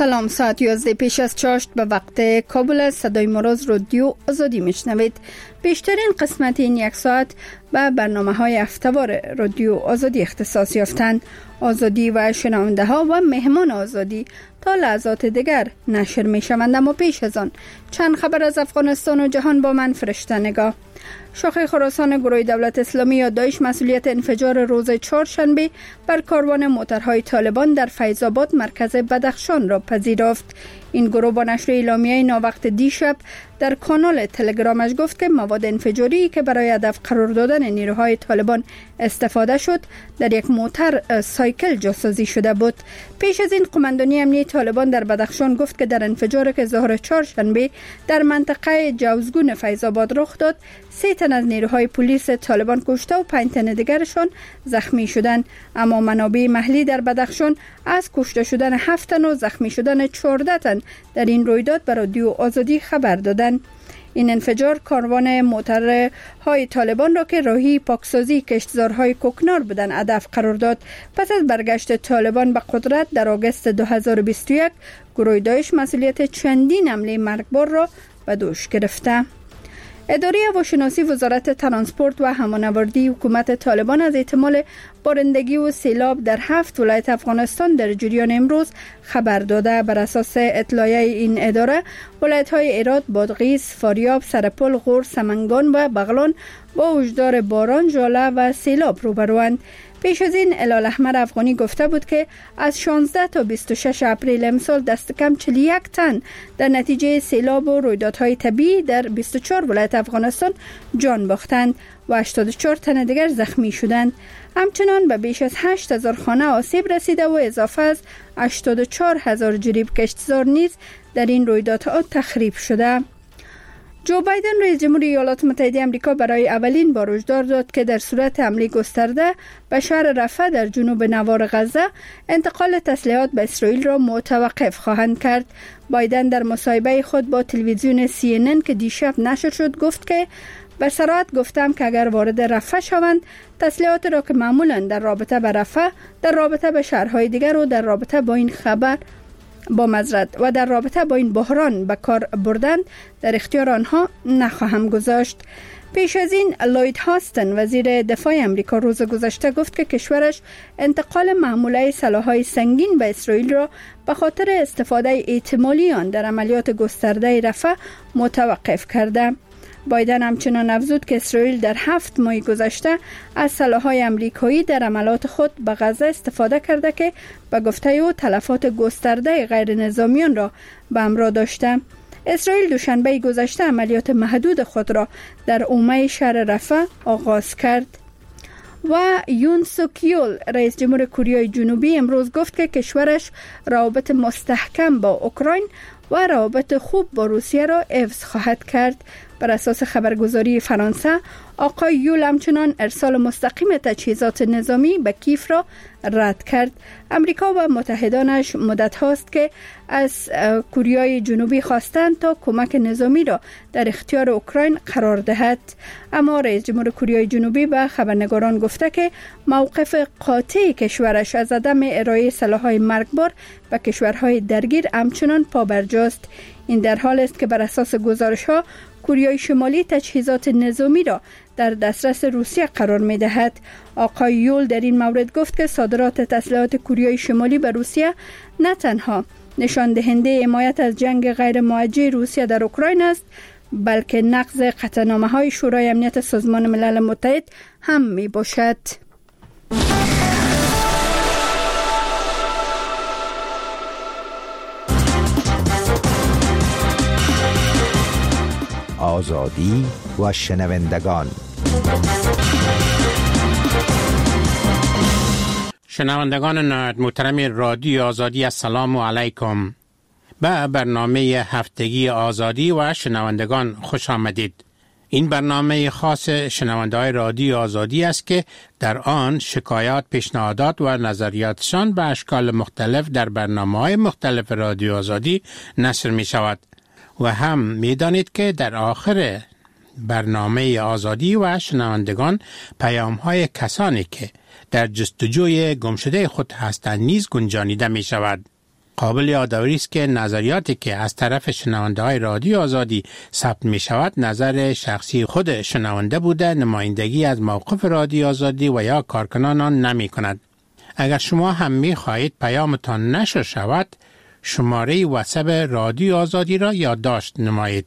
سلام، ساعت 11 پیش از چاشت به وقت کابل صدای مراز رادیو آزادی میشنوید. بیشترین قسمت این یک ساعت به برنامه های هفته‌وار رادیو آزادی اختصاص یافتند. آزادی و شنونده ها و مهمان آزادی تا لحظات دیگر نشر می شوند. اما پیش از آن چند خبر از افغانستان و جهان با من فرشته نگاه. شاخه خراسان گروه دولت اسلامی یا داعش مسئولیت انفجار روز چهارشنبه بر کاروان موترهای طالبان در فیض آباد مرکز بدخشان را پذیرفت. این گروه با نشر اعلامیه ناوقت دیشب در کانال تلگرامش گفت که مواد انفجاری که برای هدف قرار دادن نیروهای طالبان استفاده شد در یک موتر سایکل جاسازی شده بود. پیش از این قماندانی امنیتی طالبان در بدخشان گفت که در انفجاری که ظهر چهارشنبه در منطقه جوزگون فیض آباد رخ داد 3 تن از نیروهای پلیس طالبان کشته و 5 تن دیگرشان زخمی شدند. اما منابع محلی در بدخشان از کشته شدن 7 تن و زخمی شدن 14 تن در این رویداد به رادیو آزادی خبر دادند. این انفجار کاروان موترهای طالبان را که راهی پاکسازی کشتزارهای کوکنار بودند هدف قرار داد. پس از برگشت طالبان به قدرت در آگوست 2021 گروه داعش مسئولیت چندین حمله مرگبار را به دوش گرفته. اداره هواشناسی وزارت ترانسپورت و همانوردی حکومت طالبان از احتمال بارندگی و سیلاب در 7 ولایت افغانستان در جریان امروز خبر داده. بر اساس اطلاعیه این اداره ولایت‌های هرات، بادغیس، فاریاب، سرپل، غور، سمنگان و بغلان با وجدار باران، ژاله و سیلاب روبروند. پیش از این هلال احمر افغانی گفته بود که از 16 تا 26 اپریل امسال دست کم 41 تن در نتیجه سیلاب و رویدادهای طبیعی در 24 ولایت افغانستان جان باختند و 84 تن دیگر زخمی شدند. همچنان به بیش از 8000 خانه آسیب رسیده و اضافه از 84000 جریب کشتزار نیز در این رویدادها تخریب شده. جو بایدن رئیس جمهور ایالات متحده آمریکا برای اولین بار هشدار داد که در صورت حمله گسترده به شهر رفح در جنوب نوار غزه انتقال تسلیحات به اسرائیل را متوقف خواهند کرد. بایدن در مصاحبه خود با تلویزیون CNN که دیشب نشر شد گفت که به صراحت گفتم که اگر وارد رفح شوند تسلیحات را که معمولا در رابطه به رفح در رابطه به شهرهای دیگر و در رابطه با این خبر با مزرعه و در رابطه با این بحران به کار بردن در اختیار آنها نخواهم گذاشت. پیش از این لوید هاستن وزیر دفاع امریکا روز گذشته گفت که کشورش انتقال محموله سلاح‌های سنگین به اسرائیل را به خاطر استفاده احتمالی آن در عملیات گسترده رفح متوقف کرده. بایدن همچنان افزود که اسرائیل در 7 ماه گذشته از سلاح‌های آمریکایی در عملیات خود به غزه استفاده کرده که به گفته او تلفات گسترده غیر نظامیان را به همراه داشته. اسرائیل دوشنبه گذشته عملیات محدود خود را در حومه شهر رفح آغاز کرد. و یون سوک یول رئیس جمهور کره جنوبی امروز گفت که کشورش روابط مستحکم با اوکراین و روابط خوب با روسیه را حفظ خواهد کرد. بر اساس خبرگزاری فرانسه آقای یول همچنان ارسال مستقیم تجهیزات نظامی به کیف را رد کرد. امریکا و متحدانش مدت هاست که از کره جنوبی خواستند تا کمک نظامی را در اختیار اوکراین قرار دهد. اما رئیس جمهور کره جنوبی به خبرنگاران گفته که موقف قاطع کشورش از عدم ارائه سلاح‌های مرگبار به کشورهای درگیر همچنان پابرجاست. این در حال است که بر اساس گزارش‌ها کره شمالی تجهیزات نظامی را در دسترس روسیه قرار می‌دهد. آقای یول در این مورد گفت که صادرات تسلیحات کره شمالی به روسیه نه تنها نشان دهنده حمایت از جنگ غیر موجه روسیه در اوکراین است، بلکه نقض قطعنامه‌های شورای امنیت سازمان ملل متحد هم می‌باشد. آزادی و شنوندگان. شنوندگان محترم رادیو آزادی، السلام علیکم. به برنامه هفتگی آزادی و شنوندگان خوش آمدید. این برنامه خاص شنونده‌های رادیو آزادی است که در آن شکایات، پیشنهادات و نظریاتشان به اشکال مختلف در برنامه‌های مختلف رادیو آزادی نشر می شود. و هم می دانید که در آخر برنامه آزادی و شنوندگان پیام‌های کسانی که در جستجوی گمشده خود هستند نیز گنجانیده می شود. قابل یادآوری است که نظریاتی که از طرف شنونده های رادیو آزادی ثبت می شود نظر شخصی خود شنونده بوده، نمایندگی از موقف رادیو آزادی و یا کارکنان آن نمی کند. اگر شما هم می خواهید پیامتان نشر شود، شماره واتساپ رادیو آزادی را یادداشت نمایید: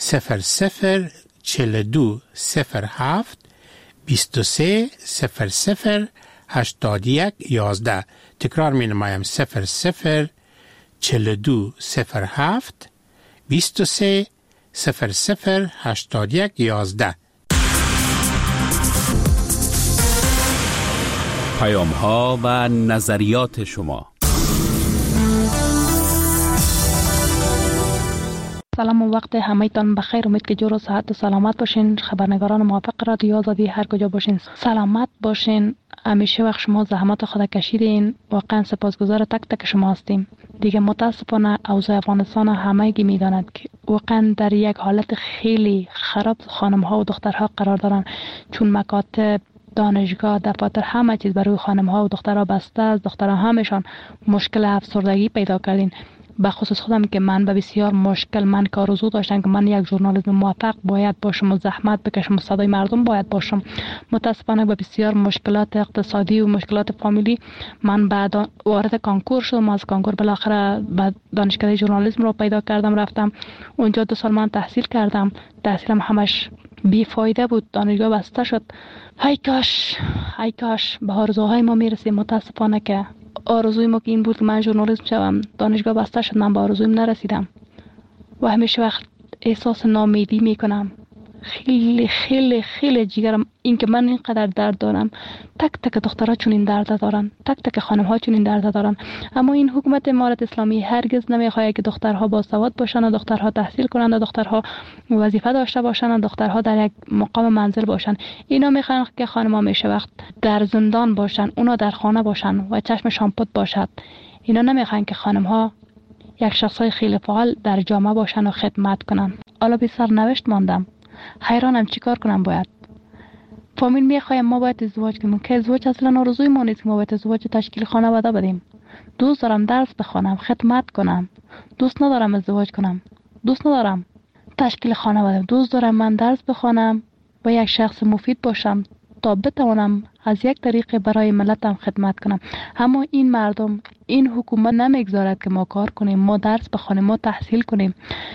004207 23008111. تکرار می نمایم: 004207 23008111. پیام ها و نظریات شما. سلام و وقت همه‌تان بخیر. امید که جور و صحت و سلامت باشین. خبرنگاران موافق رادیو آزادی هر کجا باشین سلامت باشین. همیشه وقت شما زحمت خود کشیدین. واقعا سپاسگزار تک تک شما هستیم. دیگه متاسفانه اوضاع افغانستان همگی میداند که واقعا در یک حالت خیلی خراب خانم ها و دخترها قرار دارن، چون مکاتب، دانشگاه، دفاتر، همه چیز برای خانم ها و دخترها بسته است. دخترها همشان مشکل افسردگی پیدا کردین. به خصوص خودم که من به بسیار مشکل، من که آرزو داشتم که من یک ژورنالیست موفق باید باشم و زحمت بکشم و صدای مردم باید باشم. متاسفانه به بسیار مشکلات اقتصادی و مشکلات فامیلی من بعد وارد کانکور شدم. از کانکور بالاخره به دانشکده ژورنالیسم رو پیدا کردم، رفتم اونجا 2 سال من تحصیل کردم. تحصیلم همش بی فایده بود، دانشگاه بسته شد. ای کاش به آرزوهای ما میرسیم. متاسفانه که آرزوی ما که این بود که من ژورنالیست شوم، دانشگاه بسته شد، من به آرزویم نرسیدم و همیشه وقت احساس ناامیدی میکنم. خیلی خیلی خیلی جیگرم این که من اینقدر درد دارم. تک تک دخترها چون این درد دارن، تک تک خانم ها چون این درد دارن. اما این حکومت امارت اسلامی هرگز نمیخواد که دخترها باسواد باشن و دخترها تحصیل کنند و دخترها وظیفه داشته باشن و دخترها در یک مقام منزل باشن. اینا میخوان که خانم ها میشه وقت در زندان باشن، اونا در خانه باشن و چشمشان پد باشد. اینا نمیخوان که خانم ها یک شخصای خیلی فعال در جامعه باشن و خدمت کنن. حالا بی سرنوشت ماندم، حیرانم چیکار کنم. باید فامیل میخوایم ما باید ازدواج کنیم که ازدواج اصلا آرزوی ما نیست. ما باید ازدواج تشکیل خانواده بدیم. دوست دارم درس بخونم، خدمت کنم. دوست ندارم ازدواج کنم، دوست ندارم تشکیل خانواده. دوست دارم من درس بخونم و یک شخص مفید باشم تا بتوانم از یک طریق برای ملتم خدمت کنم. اما این مردم، این حکومت نمیگذارد که ما کار کنیم، ما درس بخونیم، ما تحصیل کنیم.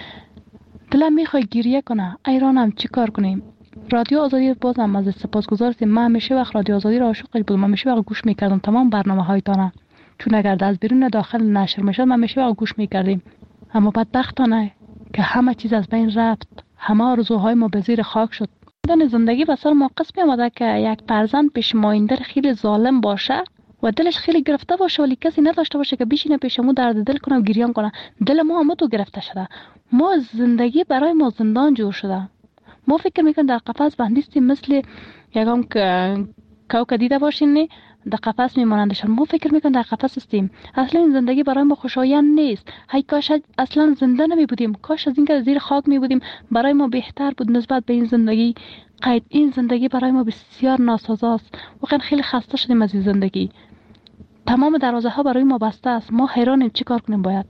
دلم میخواد گریه کنه. ایرانم چی کار کنیم؟ رادیو آزادی بازم از سپاسگزار هستیم. من همیشه وقت رادیو آزادی را عاشقش بودم. همیشه وقت گوش میکردم تمام برنامه‌هایتان، چون اگر از بیرون داخل نشر میشد من همیشه وقت گوش میکردیم. اما بدبختانه که همه چیز از بین رفت، همه آرزوهای ما به زیر خاک شد. دن زندگی به سر ما قسمی آمده که یک فرزند پیش مایندر خیلی ظالم باشه و دلش خیلی گرفته باشه ولی کسی نداشته باشه که بشینه پیشمون درد دل کنه و گریان کنه. دل ما هم تو گرفته شده. ما زندگی برای ما زندان جور شده. ما فکر میکنیم در قفس بندیستیم، مثل یکم کوکا دیده باشین نه در قفس میمانندشان. ما فکر میکنیم در قفس هستیم. اصلا این زندگی برای ما خوشایند نیست. هی کاش اصلا زنده نمی بودیم، کاش از این که زیر خاک می بودیم برای ما بهتر بود نسبت به این زندگی. قید این زندگی برای ما بسیار ناسازاست. واقعا خیلی خسته شدیم از این زندگی. تمام دروازه ها برای ما بسته است. ما حیرانیم چی کار کنیم. باید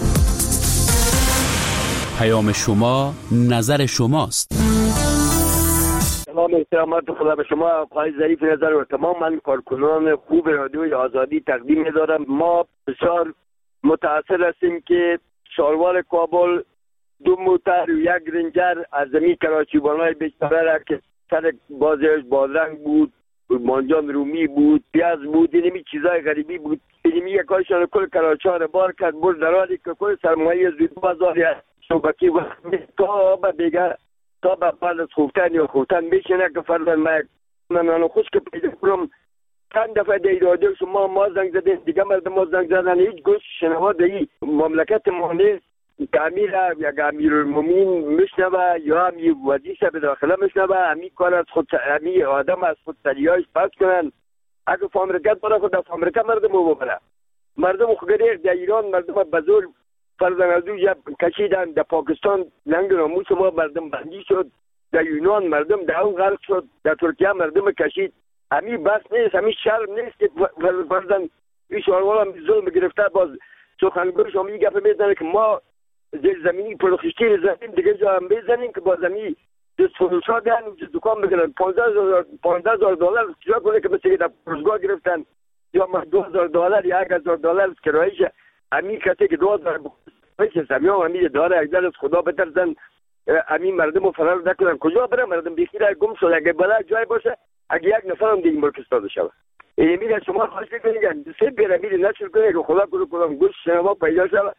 پیام شما نظر شماست. سلام، احترامات خدا به شما آقای ظریف نظر و تمام من کارکنان خوب رادیوی آزادی تقدیم می‌دارم. ما بسیار متأثر هستیم که شاروار کابل 2 موتر و 1 رنجر از زمین کراچی‌بانای بیچاره را که سر بازیش بادرنگ بود، مانجان رومی بود، پیاز بود، اینمی چیزای غریبی بود. اینمی یکایشان کل کراچی را بار کرد برد در حالی که کل سرمایه زود بازار شبکی و تا به دیگه تا به بعد از خوفتن یا خوفتن بشینه که فردا من خوش که پیدا کنم چند دفعه در رادیو شما ما زنگ زدین، دیگه مردم ما زنگ زدن، هیچ گوش شنوا این مملکت ما نیست که امیر یا امیرالمومنین میشنوه یا همی وزیر به داخله میشنوه، همی کار از خود، همی آدم از خود سریعایش پس کنن. اگه فامریکت برای خود از امریکا مردم رو ببره، مردم خودریخ در ایران مردم بزرگ فرزن از دوی کشیدن، در پاکستان لنگ ناموس ما مردم بندی شد، در یونان مردم در اون غرق شد، در ترکیه مردم کشید. همی بس نیست، همی شرم نیست که فرزن این شاروال هم ظلم گرفته باز سخنگوی شما این گپ میزنه که ما زیر زمینی پرخشتی زمین دیگه جا هم بزنیم که با زمین دست فروشا دهن دکان بگیرن $15,000 کجا کنه که مثل در پروزگاه گرفتن یا $2,000 یا $1,000 کرایش. همین کسی که 2,000 بچه یا همین داره اگر از خدا بترسن همین مردم رو فرار نکنن. کجا برن مردم بیخیره گم شد. اگه بلا جای باشه اگه یک نفر هم دیگه ملک استاده شود میره شما خواهش میکنید سه پیرامید نشر کنه که خدا کنم گوش شما پیدا شود.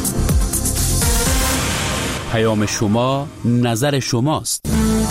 پیام شما نظر شماست.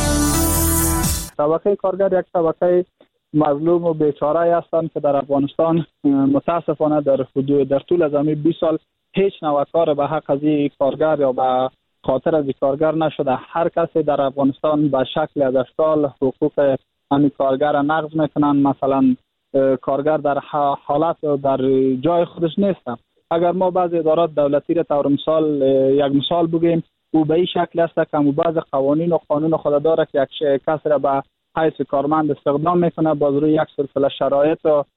طبقه کارگر یک طبقه مظلوم و بیچاره هستند که در افغانستان متاسفانه در طول از 20 سال هیچ نوع کار به حق از این کارگر یا به خاطر از این کارگر نشده. هر کسی در افغانستان به شکل از اشکال حقوق همین کارگر را نقض میکنن. مثلا کارگر در حالت در جای خودش نیست. اگر ما بعض ادارات دولتی را طور یک مثال بگیم، او به این شکل است که بعض قوانین و قانون خود داره که یک کس را به حیث کارمند استخدام میکنه، باز روی یک سلسله شرایط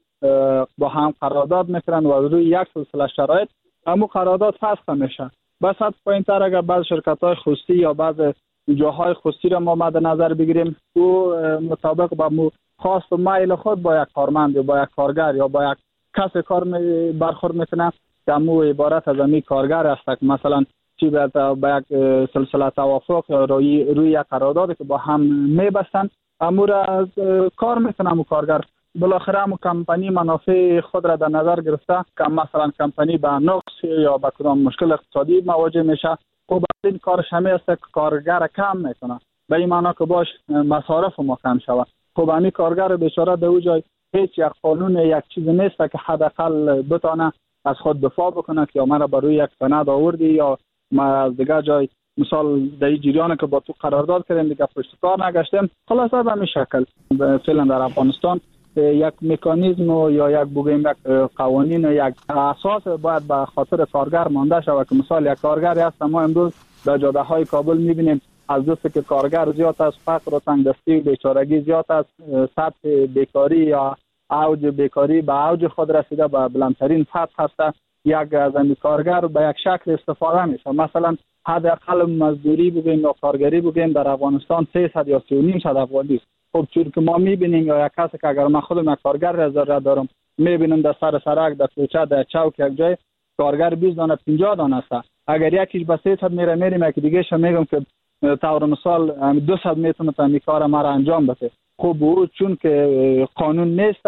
با هم قرارداد میکنن و روی یک سلسله شرایط همون قرارداد فسخ میشه. بس حد پایین‌تر اگر بعض شرکت‌های خصوصی یا بعض جاهای خصوصی را ما مد نظر بگیریم، او مطابق با خواست و میل خود با یک کارمند یا با یک کارگر یا با یک کس کار برخورد میکنه که همو عبارت از همین کارگر است که مثلا چی به یک سلسله توافق روی یک قرارداد که با هم میبستن امور از کار میکنه. همو کارگر بالاخره همو کمپانی منافع خود را در نظر گرفته که مثلا کمپانی به نقص یا به کدام مشکل اقتصادی مواجه میشه، خب این کارش همه است که کارگر کم میکنه، به این معنی که باش مصارف ما کم شود. خب همین کارگر بیچاره در اون جای هیچ یک قانون یک چیز نیست که حداقل بتونه از خود دفاع بکنه که ما را برای یک سند آوردی یا ما از دیگه جای مثال در این جریان که با تو قرارداد کردیم دیگه پشت کار نگشتیم. خلاصه به همین شکل فعلا در افغانستان یک مکانیزم یا یک بگیم یک قوانین یک اساس باید به خاطر کارگر مانده شود که مثال یک کارگری هست ما امروز در جاده های کابل میبینیم از دسته که کارگر زیاد است، فقر و تنگدستی و بیچارگی زیاد است، سطح بیکاری یا اوج بیکاری به اوج خود رسیده، به بلندترین سطح هست. یک از این کارگر به یک شکل استفاده میشه. مثلا حداقل مزدوری بگیم یا کارگری بگیم در افغانستان 300 یا 3,500 افغانی است. خب چون که ما میبینیم یا یک کسی که اگر من خودم یک کارگر را دارم میبینم در سر سرک در کوچه در چوک یک جای کارگر 20 دانه 50 دانه است. اگر یکیش به 300 میریم یک دیگه شو میگم که طور مثال 200 میتونه این کار ما را انجام بده. خب او چون که قانون نیست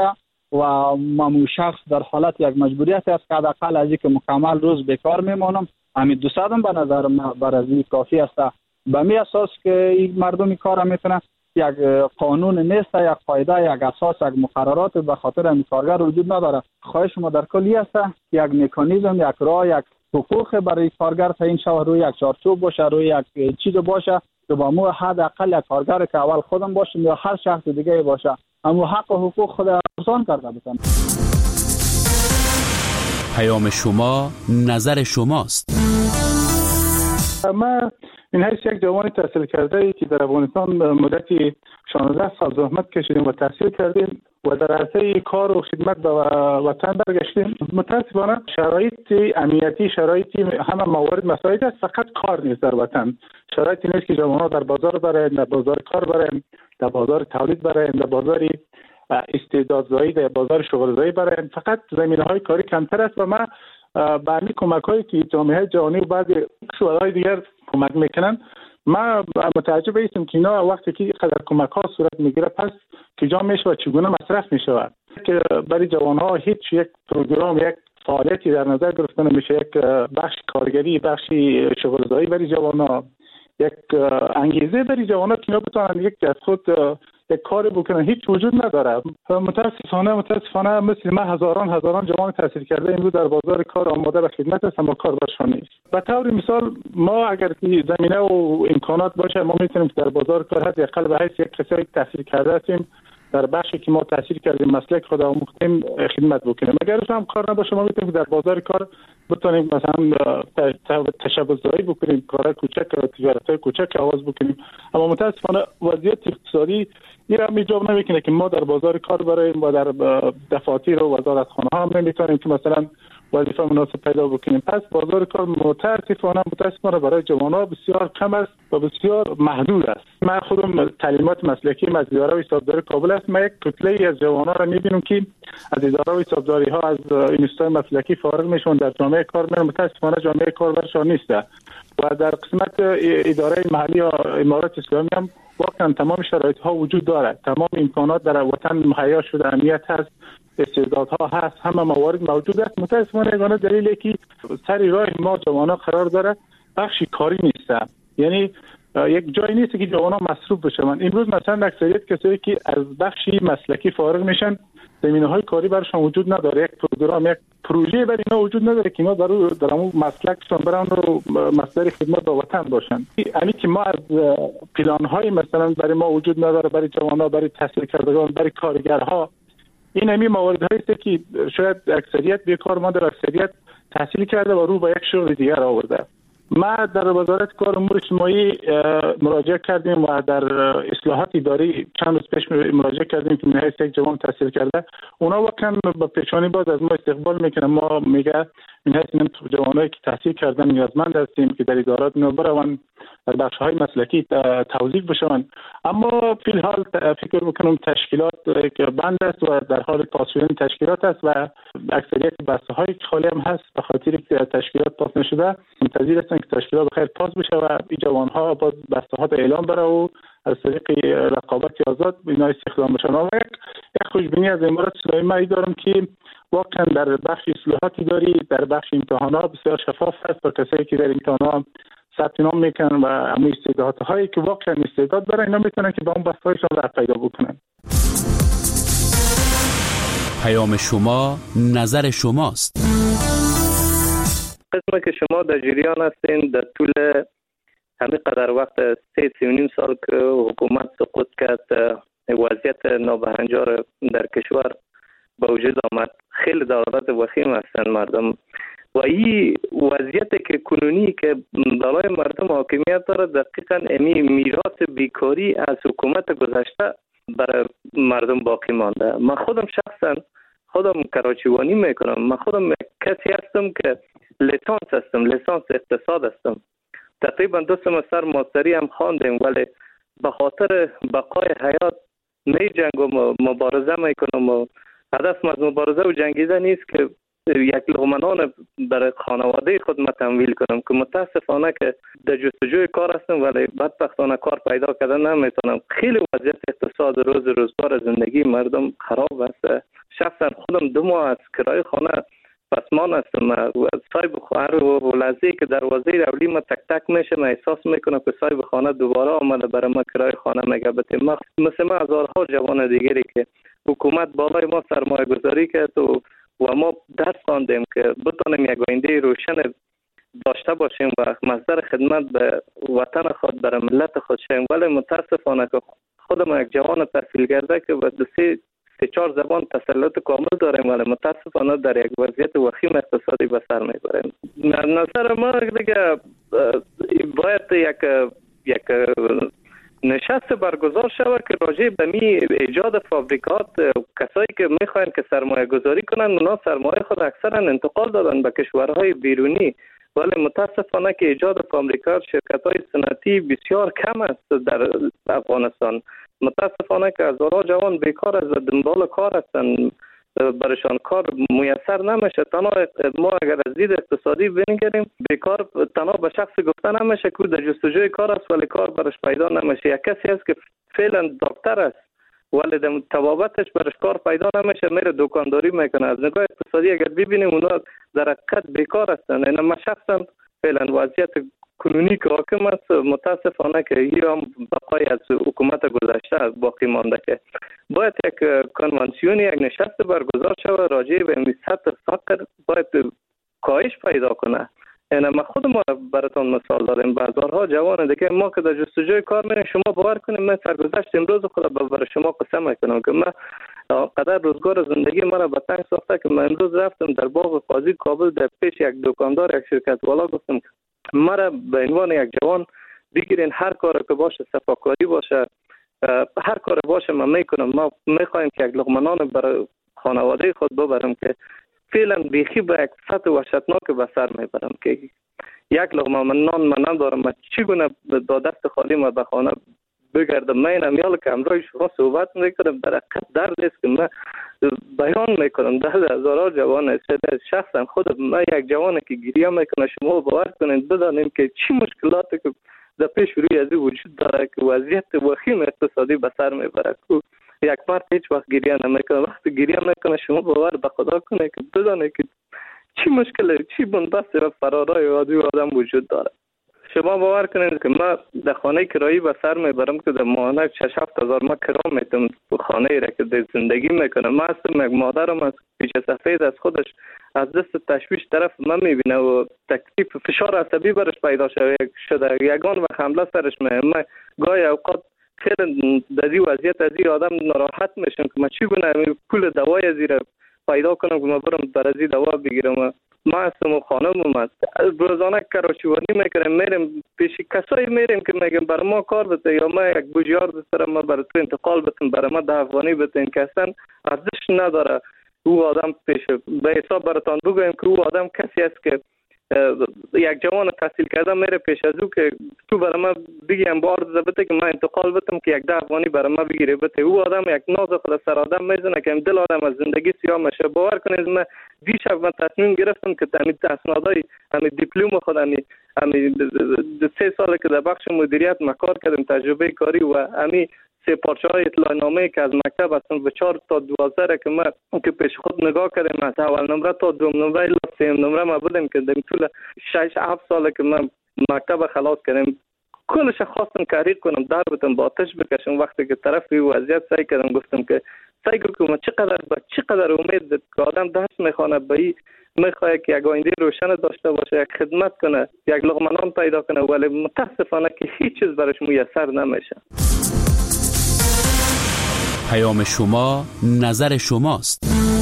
و ما شخص در حالت یک مجبوریت است که حداقل از اینکه مکمل روز بیکار میمونم همین 200 به نظر من برای کافی است. به می اساس که این مردم کار میتونه یک قانون نیست، یک قاعده، یک اساس، یک مقررات به خاطر این کارگر وجود نداره. خواهش ما در کلی است یک مکانیزم، یک راه، یک حقوق برای کارگر تعیین شود، روی یک چارچوب باشه، روی یک چیز باشه که با مو حداقل یک کارگر که اول خودم باشم یا هر شخص دیگه باشه اما حق و حقوق خود آسان کرده بتن. پیام شما نظر شماست. ما این حیث یک جوان تحصیل کرده ای که در افغانستان مدتی 16 سال زحمت کشیدیم و تحصیل کردیم و در عرصه کار و خدمت به وطن برگشتیم. متاسفانه شرایط امنیتی، شرایطی همه موارد مساعد است، فقط کار نیست در وطن. شرایطی نیست که جوانان در بازار برن، در بازار کار برن، در بازار تولید برن، در بازار استعدادزایی، در بازار شغلزایی برن. فقط زمینه‌های کاری کمتر است و ما به همین کمک‌هایی که جامعه جهانی و بعضی شورای دیگر کمک میکنن ما متعجب هستیم که اینا وقتی که قدر کمک‌ها صورت میگیره پس کجا میشه و چگونه مصرف میشه که برای جوان‌ها هیچ یک پروگرام، یک فعالیتی در نظر گرفته نمیشه. یک بخش کارگری، بخشی شغلزایی برای جوان‌ها، یک انگیزه برای جوان‌ها که اینا بتونن یک از خود یک کاری بکنن هیچ وجود نداره. متاسفانه مثل ما هزاران جوان تحصیل کرده امروز در بازار کار آماده به خدمت است اما کار برشان نیست. به طور مثال ما اگر زمینه و امکانات باشه ما میتونیم در بازار کار حداقل به حیث یک کسی تحصیل کرده هستیم در بخشی که ما تحصیل کردیم مسلک خود آموختیم خدمت بکنیم. اگر هم کار نباشه ما میتونیم در بازار کار بتونیم مثلا تشبث‌زایی بکنیم، کارهای کوچک و تجارت‌های کوچک آغاز بکنیم. اما متاسفانه وضعیت اقتصادی این هم ایجاب نمیکنه که ما در بازار کار براییم و در دفاتر و وزارتخانه ها هم نمیتونیم که مثلا وظیفه مناسب پیدا بکنیم. پس بازار کار متاسفانه برای جوانان بسیار کم است و بسیار محدود است. من خودم تعلیمات مسلکی از اداره حسابداری کابل است. من یک کتله از جوانان را میبینم که از اداره حسابداری ها از اینستای مسلکی فارغ میشون در جامعه کار میرن. متاسفانه جامعه کار برشان نیست و در قسمت اداره محلی یا امارات اسلامی هم واقعا تمام شرایط ها وجود دارد. تمام امکانات در وطن مهیا شده، امنیت هست، استعدادها هست، همه موارد موجود است. متاسفانه یگانه دلیلی که سر راه ما جوانان قرار داره بخشی کاری نیست. یعنی یک جایی نیست که جوانان مصروف بشن. امروز مثلا اکثریت کسایی که از بخشی مسلکی فارغ میشن زمینه‌های کاری برشان وجود نداره. یک پروگرام، یک پروژه برای اینا وجود نداره که اینا در اون مسلکشون برن و مصدر خدمت به وطن باشن. یعنی که ما از پلان‌های مثلا برای ما وجود نداره، برای جوانان، برای تحصیل کردگان، برای کارگرها. این همین مواردهایی است که شاید اکثریت بیکار مانده، اکثریت تحصیل کرده و رو به یک شغل دیگر آورده. ما در وزارت کار امور اجتماعی مراجعه کردیم و در اصلاحات اداری چند روز پیش مراجعه کردیم که نهایت یک جوان تحصیل کرده. اونا واقعا با پیشانی باز از ما استقبال میکنن. ما میگه نهایت این جوانایی که تحصیل کردن نیازمند هستیم که در ادارات بروند در بخش‌های مسلکی توظیف بشن. اما فی الحال فکر میکنم تشکیلات بند است و در حال پاس شدن تشکیلات است و اکثریت بسته‌های خالی هم هست به خاطر که تشکیلات پاس نشده. منتظر هستن که تشکیلات بخیر پاس بشه و این جوان‌ها باز بسته‌ها به اعلام بره و از طریق رقابت آزاد اینا استخدام بشن. و یک خوشبینی از امارات اسلامی من دارم که واقعا در بخش اصلاحاتی داری، در بخش امتحانات بسیار شفاف هست و کسایی که در امتحانات ثبت نام میکنن و اما استعدادهایی که واقعا استعداد دارن اینا میتونن که با اون بسته‌هایشون راه پیدا بکنن. پیام شما نظر شماست. قسمه که شما در جریان هستین در طول همین قدر وقت 3.5 سال که حکومت سقوط کرد وضعیت نابهنجار در کشور به وجود آمد. خیلی ضرورت وخیم هستند مردم و این وضعیت که کنونی که بالای مردم حاکمیت داره دقیقاً امی میراث بیکاری از حکومت گذشته برای مردم باقی مانده. من خودم شخصا کراچیوانی میکنم. من خودم کسی هستم که لیسانس اقتصاد هستم. تقریبا 2 سمستر ماستری هم خواندم ولی به خاطر بقای حیات می جنگ و مبارزه میکنم و هدف از مبارزه و جنگیدن نیست که یک لقمه نان برای خانواده خود تمویل کنم که متاسفانه که در جستجوی کار هستم ولی بدبختانه کار پیدا کردن نمیتونم. خیلی وضعیت اقتصاد روزگار زندگی مردم خراب است. شخصا خودم 2 ماه از کرایه خانه پسمان هستم و صاحب خواهر و لحظه‌ای که دروازه رولی ما تک تک میشه من احساس میکنم که صاحب خانه دوباره آمده برای ما کرایه خانه میگه. مثل ما هزارها جوان دیگری که حکومت بالای ما سرمایه گذاری کرد و ما درس خواندیم که بتونیم یک آینده روشن داشته باشیم و مصدر خدمت به وطن خود برای ملت خود شیم. ولی متاسفانه که خودم یک جوان تحصیل کرده که به 3-4 زبان تسلط کامل داریم ولی متاسفانه در یک وضعیت وخیم اقتصادی به سر میبریم. نظر ما دیگه باید یک نشست برگزار شود که راجع به ایجاد فابریکات کسایی که میخواین که سرمایه گذاری کنن اونا سرمایه خود اکثرا انتقال دادن به کشورهای بیرونی ولی متاسفانه که ایجاد فابریکات شرکت‌های صنعتی بسیار کم است در افغانستان. متاسفانه که هزارها جوان بیکار از دنبال کار هستند برشان کار میسر نمیشه. تنها ما اگر از دید اقتصادی بنگریم بیکار تنها به شخصی گفته نمیشه که در جستجوی کار است ولی کار برش پیدا نمیشه. یک کسی هست که فعلا دکتر است ولی در تبابتش برش کار پیدا نمیشه میره دکانداری میکنه. از نگاه اقتصادی اگر ببینیم اونا در حقیقت بیکار هستند. این ما شخصا فعلا وضعیت کنونی که حاکم است متاسفانه که این هم بقای از حکومت گذشته باقی مانده که باید یک کنوانسیونی یک نشست برگزار شود راجع به سطح فقر باید کاهش پیدا کنه. یعنی ما خود ما براتون مثال داریم بازارها جوان دیگه ما که در جستجوی کار میریم شما باور کنیم من سرگذشت امروز خود برای شما قسم میکنم که من قدر روزگار زندگی مرا به تنگ ساخته که من امروز رفتم در باغ قاضی کابل در پیش یک دکاندار یک شرکت والا گفتم مرا به عنوان یک جوان بگیرین هر کاری که باشه صفاکاری باشه هر کار باشه من میکنم. ما میخوایم که یک لقمه نان برای خانواده خود ببرم که فعلا بیخی به یک سطح وحشتناک به سر میبرم که یک لقمه نان من ندارم. من چگونه با دست خالی ما به خانه بگردم؟ من امیال که امروز شما صحبت میکنم در حقیقت درد است که من بیان میکنم. درد هزاران جوان است. شخصا خود من یک جوانی که گریه میکنه، شما باور کنید بدانیم که چی مشکلاتی که در پیش روی از وجود داره که وضعیت وخیم اقتصادی به سر میبره. یک مرد هیچ وقت گریه نمیکنه، وقتی گریه میکنه شما باور به خدا کنه که بدانه که چی مشکل، چی بنبست و فرارای آدم وجود داره. شما باور کنید که من در خانه کرایی به سر میبرم که در ماهانه 6-7 هزار ما کرا میتونم خانه را که در زندگی میکنم. من هستم یک مادرم از پیچ سفید از خودش از دست تشویش طرف من میبینه و تکلیف فشار عصبی برش پیدا شده. یگان و حمله سرش من گاهی اوقات خیلی در این وضعیت از این آدم ناراحت میشم که من چی کنم پول دوای از این پیدا کنم که من برم در از این دوا بگیرم. ما هستم و خانمم هست روزانه کاراشوانی میکنم، میرم پیش کسایی میرم که میگم برای ما کار بده یا ما یک بوجیار دسترم ما برای تو انتقال بتن برای ما 10 افغانی بتن که اصلا ارزش نداره. او آدم پیش به حساب براتان بگویم که او آدم کسی است که یک جوان تحصیل کرده میره پیش از او که تو برای ما بگیم بار زبطه که من انتقال بتم که یک 10 افغانی برای ما بگیره بته. او آدم یک ناز خود سر آدم میزنه که دل آدم از زندگی سیاه میشه. باور کنید من دیشب من تصمیم گرفتم که تامین اسنادای همین دیپلم خود همین 3 سال که در بخش مدیریت ما کار کردم تجربه کاری و همین 3 پارچه‌های اطلاعنامه که از مکتب هستن به 4 تا 12 که من که پیش خود نگاه کردم از اول نمره تا دوم نمره الی سوم نمره ما بودم که در طول 6-7 سال که من مکتب خلاص کردم کلش خواستم کاری کنم در بتم با آتش بکشم. وقتی که طرف وضعیت سعی کردم گفتم که سعی کنم چقدر امید که آدم درس میخونه به میخواد که یک آینده روشن داشته باشه، یک خدمت کنه، یک لقمه نان پیدا کنه، ولی متاسفانه که هیچ چیز برش میسر نمیشه. پیام شما نظر شماست.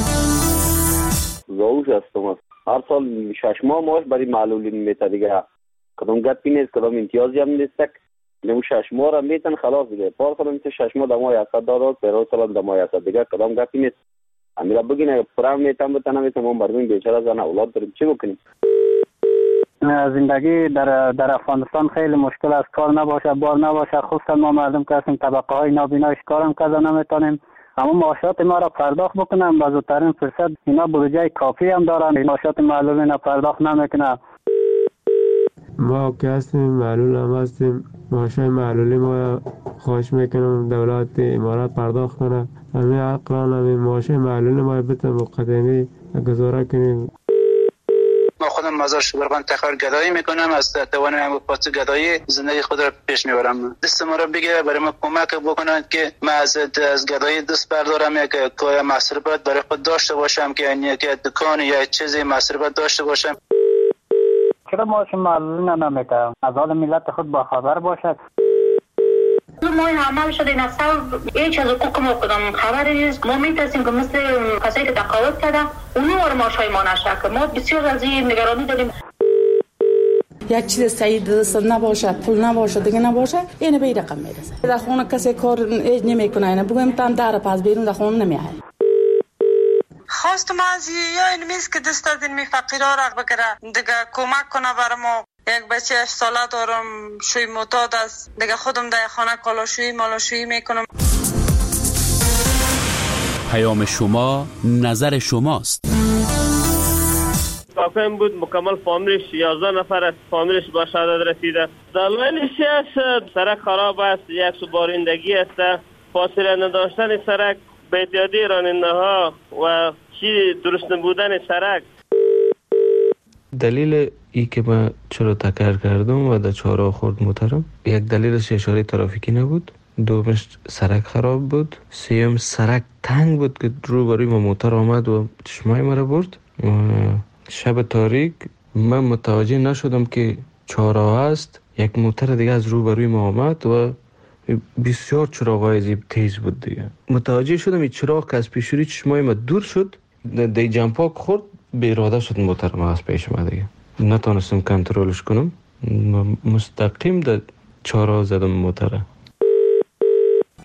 زوج هستم. هر سال 6 ماه معاش برای معلولین میته دیگه. کدام گپی نیست، کدام امتیازی هم نیست. نمو 6 ماه را میتن خلاص دیگه. پارسال میشه 6 ماه دمای 100 داد، پیرو سال دمای 100 دیگه. کدام گپی نیست. امیرا بگین پرام میتم بتنم میتم بردیم بیچاره زن اولاد داریم چی بکنیم؟ زندگی در افغانستان خیلی مشکل است. کار نباشه، بار نباشه، خصوصا ما مردم که هستیم طبقه های نابینا کارم کرده نمیتونیم. اما معاشات ما را پرداخت بکنم با زودترین فرصت. اینا بودجه کافی هم دارن، معاشات معلولین را پرداخت نمیکنه. ما که هستیم معلول هم هستیم، معاشای معلولی ما خواهش میکنم دولت امارات پرداخت کنه. همین اقران همین معاشای معلولی ما بتن مقدمی گزاره کنیم. ما خودم مزار شبرغان تخار گدایی میکنم، از توانم پاس گدایی زندگی خود را پیش میبرم. دست ما را بگیره برای ما کمک بکنند که ما از گدایی دست بردارم، یک کار مصرفات برای خود داشته باشم که یک دکان یا چیزی مصرفات داشته باشم. چرا معاش معلولین نمیکنم؟ از حال ملت خود با خبر باشد. ما این عمل شده این اصلا هیچ از حقوق ما کدام خبری نیست. ما میترسیم که مثل کسایی که تقاعد کرده اونو وارد معاشای ما نشه که ما بسیار از این نگرانی داریم. یک چیز سعید دست نباشه، پول نباشه، دیگه نباشه، اینه به این رقم میرسه. در خونه کسی کار ایج نمیکنه، اینه بگویم تام داره پس بیرون در خونه نمیاد. خواستم از این میز که دست از این فقیرا را بگیره دیگه کمک کنه برای ما. یک بچه 8 ساله دارم، شوی معتاد است دیگه، خودم در خانه کالاشویی مالاشویی میکنم. پیام شما نظر شماست. کافیم بود مکمل فامیلش 11 نفر از فامیلش با شهادت رسیده. دلایلش است سرک خراب است، یک سوبارندگی است، فاصله نداشتن سرک، بی‌احتیاطی راننده ها و چی درست نبودن سرک. دلیل ای که من چرا تکرار کردم و در چهارراه خورد موترم، یک دلیلش اشاره ترافیکی نبود، دومش سرک خراب بود، سیوم سرک تنگ بود که روبروی ما موتر آمد و چشمای مرا برد. شب تاریک من متوجه نشدم که چهارراه است، یک موتر دیگه از روبروی ما آمد و بسیار چراغای زیب تیز بود دیگه. متوجه شدم این چراغ که از پیشوری چشمای ما دور شد، دی جمپاک خورد، به اراده شد موتر ما از پیش ما دیگه. نتونستم کنترلش کنم، مستقیم در چهارراه زدم موتره.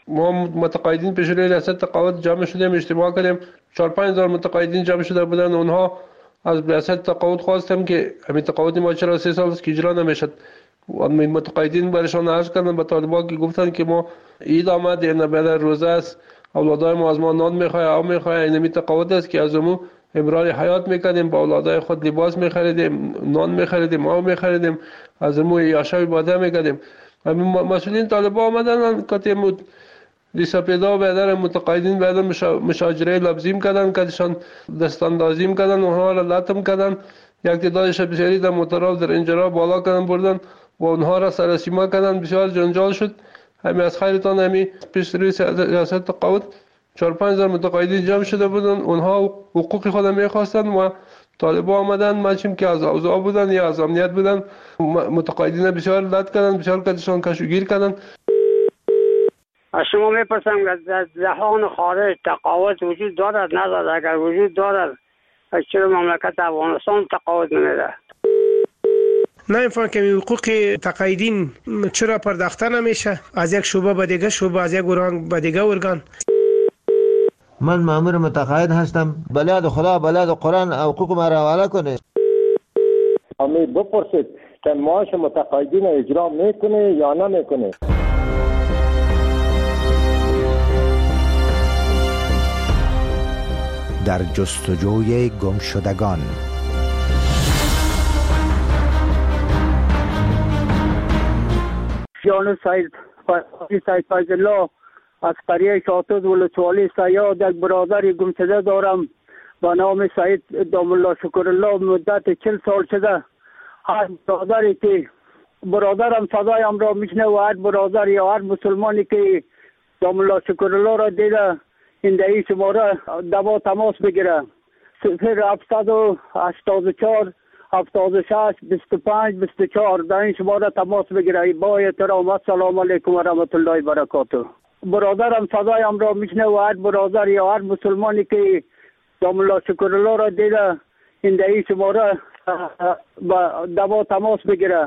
ما متقاعدین پیش روی ریاست تقاعد جمع شدیم، اجتماع کردیم. 4-5 هزار متقاعدین جمع شده بودن. اونها از ریاست تقاعد خواستم که همین تقاعد ما چرا 3 سال است که اجرا نمیشد. متقاعدین برشان عرض کردن به طالبان که گفتن که ما عید آمد، این بعد روزه است، اولادای ما از ما نان میخواه، آب میخواه. این تقاعد است که از امو امرار حیات میکنیم، با اولادای خود لباس میخریدیم، نان میخریدیم، آب میخریدیم، از امو یاشای باده میکردیم. مسئولین طالبان آمدن که لیسا پیدا بیادر متقاعدین بیادر مشاجره لبزیم کردن، کدشان دستاندازیم کردن، اونها را لطم کردن. یک تعدادش بسیاری در موترها در انجرها بالا کردن بردن و اونها را سرسیما کردن. بسیار جنجال شد. همین از خیرتان همین پیش روی ریاست تقاعد 4-5 هزار متقاعدین جمع شده بودن. اونها حقوق خود میخواستن و طالبان آمدن مچیم که از اوضاع بودن یا از امنیت بودن، متقاعدین بسیار لط کردن، بسیار کدشان کشوگیر کردن. از شما میپرسم که در جهان خارج تقاعد وجود دارد ندارد؟ اگر وجود دارد چرا مملکت افغانستان تقاعد نمیده؟ نمیفهم که حقوق تقاعدین چرا پرداخته نمیشه از یک شعبه به دیگه شعبه، از یک ارگان به دیگه ارگان. من مأمور متقاعد هستم، بلاد خدا بلاد قرآن حقوق ما را حواله کنه. امی بپرسید که معاش متقاعدین اجرا میکنه یا نمیکنه. در جستجوی گمشدگان. جان سید فیض الله از قریه شاطد ولسوالی سیاد یک برادر گمشده دارم به نام سید دام الله شکر الله. مدت 40 سال شده هر برادری که برادرم صدایم را میشنه و هر برادر یا هر مسلمانی که دام الله شکر الله را دیده این دهی شماره دوا تماس بگیره 0784 76 25 24 در این شماره تماس بگیره. با احترام السلام علیکم و رحمت الله و برکاته. برادرم صدایم را میشنه و هر برادر یا هر مسلمانی که دام الله شکر الله را دیده این دهی شماره دوا تماس بگیره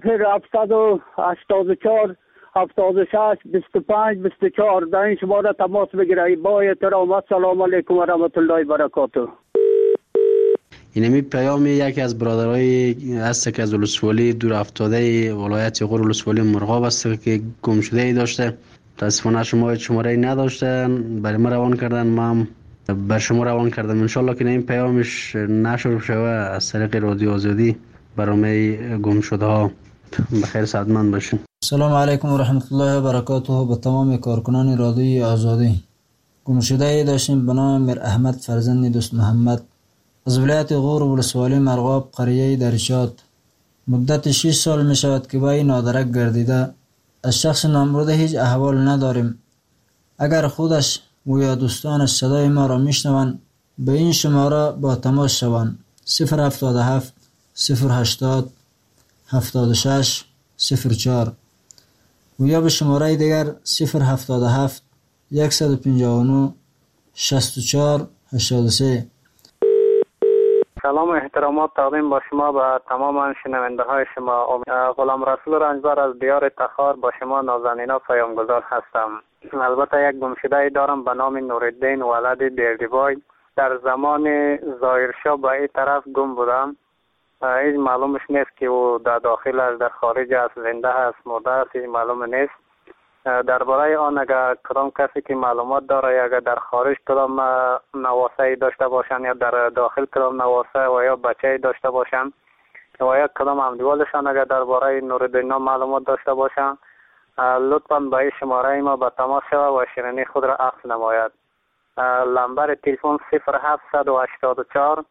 0784 76 25 24 در این شماره تماس بگیره. با احترام السلام علیکم و رحمت الله و برکاته. اینمی پیام یکی از برادرای هست که از ولسوالی دور افتاده ولایت غور ولسوالی مرغاب است که گم شده ای داشته. متاسفانه شماره ای نداشتن، برای ما روان کردن، ما بر شما روان کردم. انشالله که این پیامش نشر شوه از طریق رادیو آزادی برای گم شده ها. بخیر سعادتمند باشین. سلام علیکم و رحمت الله و برکاته. به تمام کارکنان رادیوی آزادی. گم شده ای داشتیم به نام میر احمد فرزند دوست محمد از ولایت غور ولسوالی مرغاب قریه درشاد. مدت 6 سال می شود که با این نادرک گردیده. از شخص نامبرده هیچ احوال نداریم. اگر خودش و یا دوستانش صدای ما را میشنوند به این شماره با تماس شوند 077 080 76 04 و یا به شماره دیگر 077 159 64 83. سلام و احترامات تقدیم با شما به تمام شنونده های شما. غلام رسول رنجبر از دیار تخار با شما نازنینا پیامگذار هستم. البته یک گمشده دارم به نام نورالدین ولد بیردیبای. در زمان ظاهرشاه به این طرف گم بودم. هیچ معلومش نیست که او در داخل است، در خارج است، زنده است، مرده است، هیچ معلوم نیست. درباره آن اگر کدام کسی که معلومات داره اگر در خارج کدام نواسه داشته باشن یا در داخل کدام نواسه و یا بچه داشته باشن و یا کدام همدیوالشان اگر درباره نورالدین معلومات داشته باشن لطفاً به این شماره ما به تماس شود و شیرینی خود را عکس نماید. نمبر تلفن 0784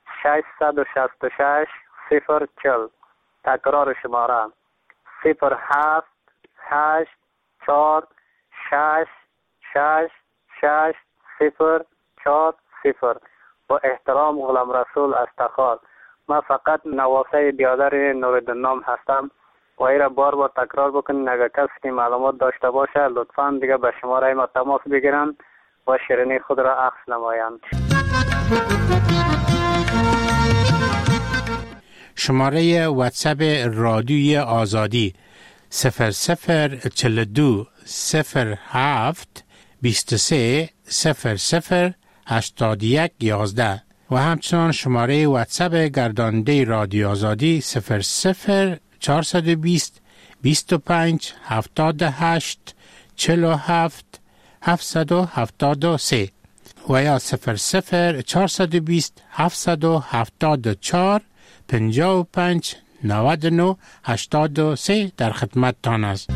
666 040. تکرار شماره 078 4 6 6 6 0 4 0. با احترام غلام رسول از تخار. من فقط نواسه بیادر نورالدین هستم و این را بار بار تکرار بکنین. اگر کسی که معلومات داشته باشه لطفاً دیگه به شماره ما تماس بگیرن و شیرینی خود را عکس نمایند. شماره واتساپ رادیوی آزادی 0042 07 23 00 81 11 و همچنان شماره واتساپ گرداننده رادیو آزادی 00 420 25 78 47 773 و یا 00 420 774 55 99 83 در خدمت تان است.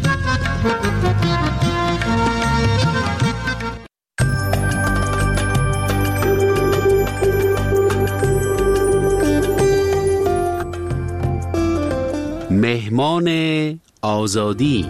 مهمان آزادی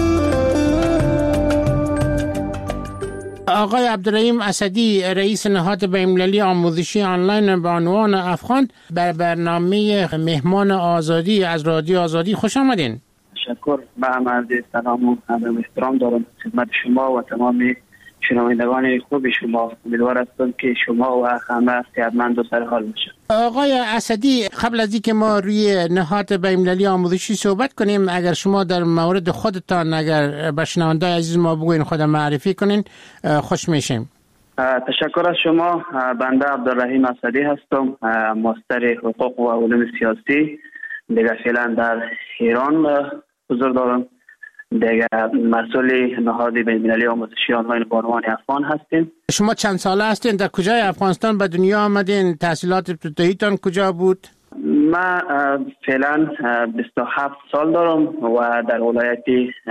آقای عبدالرحیم اسدی، رئیس نهاد بین‌المللی آموزشی آنلاین به عنوان افغان، بر برنامه مهمان آزادی از رادیو آزادی خوش آمدین. تشکر. من عرض سلام و احترام دارم خدمت شما و تمام شنوندگان خوب شما. امیدوار هستم که شما و همه صحتمند و سرحال باشید. آقای اسدی، قبل از اینکه ما روی نهاد بین‌المللی آموزشی صحبت کنیم، اگر شما در مورد خودتان اگر به شنوندگان عزیز ما بگوین، خود معرفی کنین، خوش میشیم. تشکر از شما. بنده عبدالرحیم اسدی هستم، ماستر حقوق و علوم سیاسی. دیگه فعلا در ایران حضور دارم. دیگه مسئول نهاد بین‌المللی آموزشی آنلاین به عنوان افغان هستیم. شما چند ساله هستین؟ در کجای افغانستان به دنیا آمدین؟ تحصیلات ابتداییتان کجا بود؟ من فعلا 27 سال دارم و در ولایت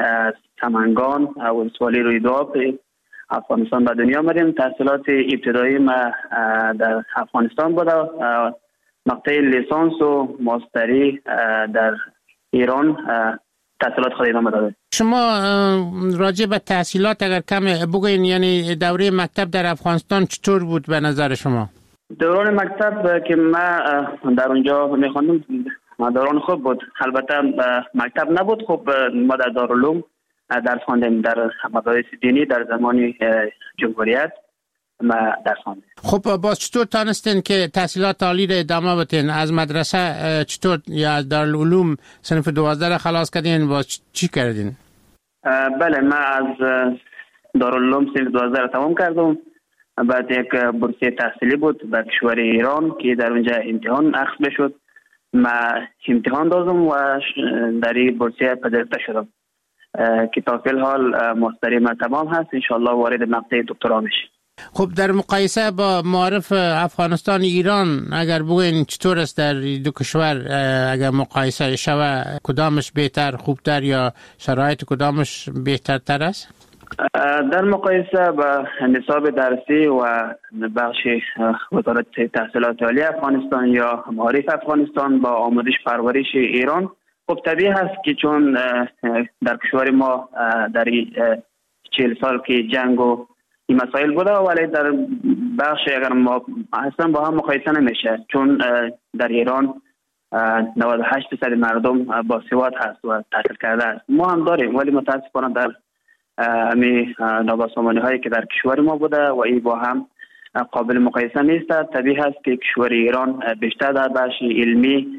سمنگان ولسوالی رویداد افغانستان به دنیا آمدیم. تحصیلات ابتدایی ما در افغانستان بوده. مقطع لیسانس و ماستری در ایران تحصیلات خود ادامه داده. شما راجع به تحصیلات اگر کم بگوین، یعنی دوره مکتب در افغانستان چطور بود به نظر شما؟ دوران مکتب که ما در اونجا میخوندم دوران خوب بود. البته مکتب نبود. خب ما در دارالعلوم درس خواندیم، در مدارس دینی در زمان جمهوریت ما درس خواندیم. خب باز چطور تانستین که تحصیلات عالی را ادامه بدین؟ از مدرسه چطور یا از دارالعلوم صنف 12 خلاص کردین؟ باز چی کردین؟ بله، ما از دارالعلوم صنف 12 را تمام کردم. بعد یک بورسیه تحصیلی بود در کشور ایران که در اونجا امتحان اخذ بشد. ما امتحان دادم و در این بورسیه پذیرفته شدم که تا فی الحال ماستری ما تمام هست. انشاءالله وارد مقطع دکترا میشه. خب در مقایسه با معارف افغانستان ایران اگر بگوین چطور است در دو کشور؟ اگر مقایسه شوه کدامش بهتر، خوبتر، یا شرایط کدامش بهترتر است؟ در مقایسه با نصاب درسی و بخش وزارت تحصیلات عالی افغانستان یا معارف افغانستان با آموزش پرورش ایران، خب طبیعی هست که چون در کشور ما در 40 سال که جنگ و این مسائل بوده، ولی در بخش اگر ما اصلا با هم مقایسه نمیشه، چون در ایران 98% مردم با سواد هست و تحصیل کرده است. ما هم داریم، ولی متاسفانه در امی نابسامانی هایی که در کشور ما بوده و این با هم قابل مقایسه نیست. طبیعی هست که کشور ایران بیشتر در بخش علمی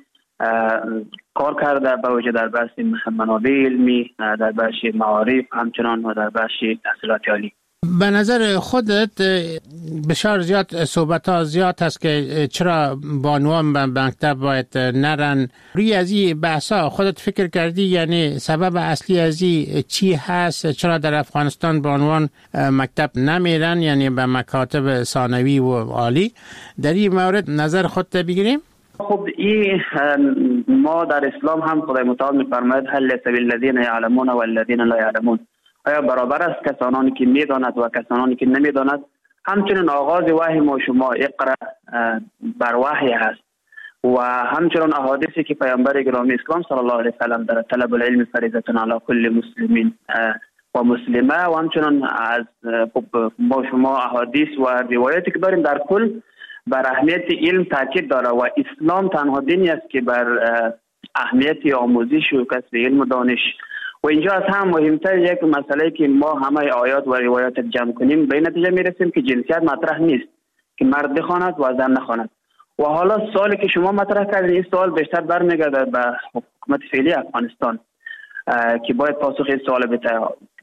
کار کرده، با وجه در بخش منابع علمی، در بخش معارف همچنان و در بخش تحصیلات عالی. به نظر خودت بسیار زیاد صحبت ها زیاد هست که چرا بانوان به مکتب باید نرن. روی از این بحث ها خودت فکر کردی؟ یعنی سبب اصلی از این چی هست؟ چرا در افغانستان بانوان مکتب نمیرن، یعنی به مکاتب ثانوی و عالی؟ در این مورد نظر خودت بگیریم. خب این ما در اسلام هم خدای متعال میفرماید هل سبیل الذین یعلمون و الذین لا یعلمون. آیا برابر است کسانی که میداند و کسانی که نمیداند؟ همچنین آغاز وحی ما شما اقرا بر وحی هست و همچنین احادیثی که پیامبر گرامی اسلام صلی الله علیه و سلم در طلب العلم فریضه علی کل مسلمین و مسلمه و همچنین از ما شما احادیث و روایاتی که داریم در کل بر اهمیت علم تاکید داره و اسلام تنها دینی است که بر اهمیت آموزش و کسب علم و دانش. و اینجا از هم مهمتر یک مسئله که ما همه آیات و روایات جمع کنیم به نتیجه میرسیم که جنسیت مطرح نیست، که مرد بخواند و زن نخواند. و حالا سوالی که شما مطرح کردید این سوال بیشتر برمیگرده به حکومت فعلی افغانستان که باید پاسخ این سوال بده.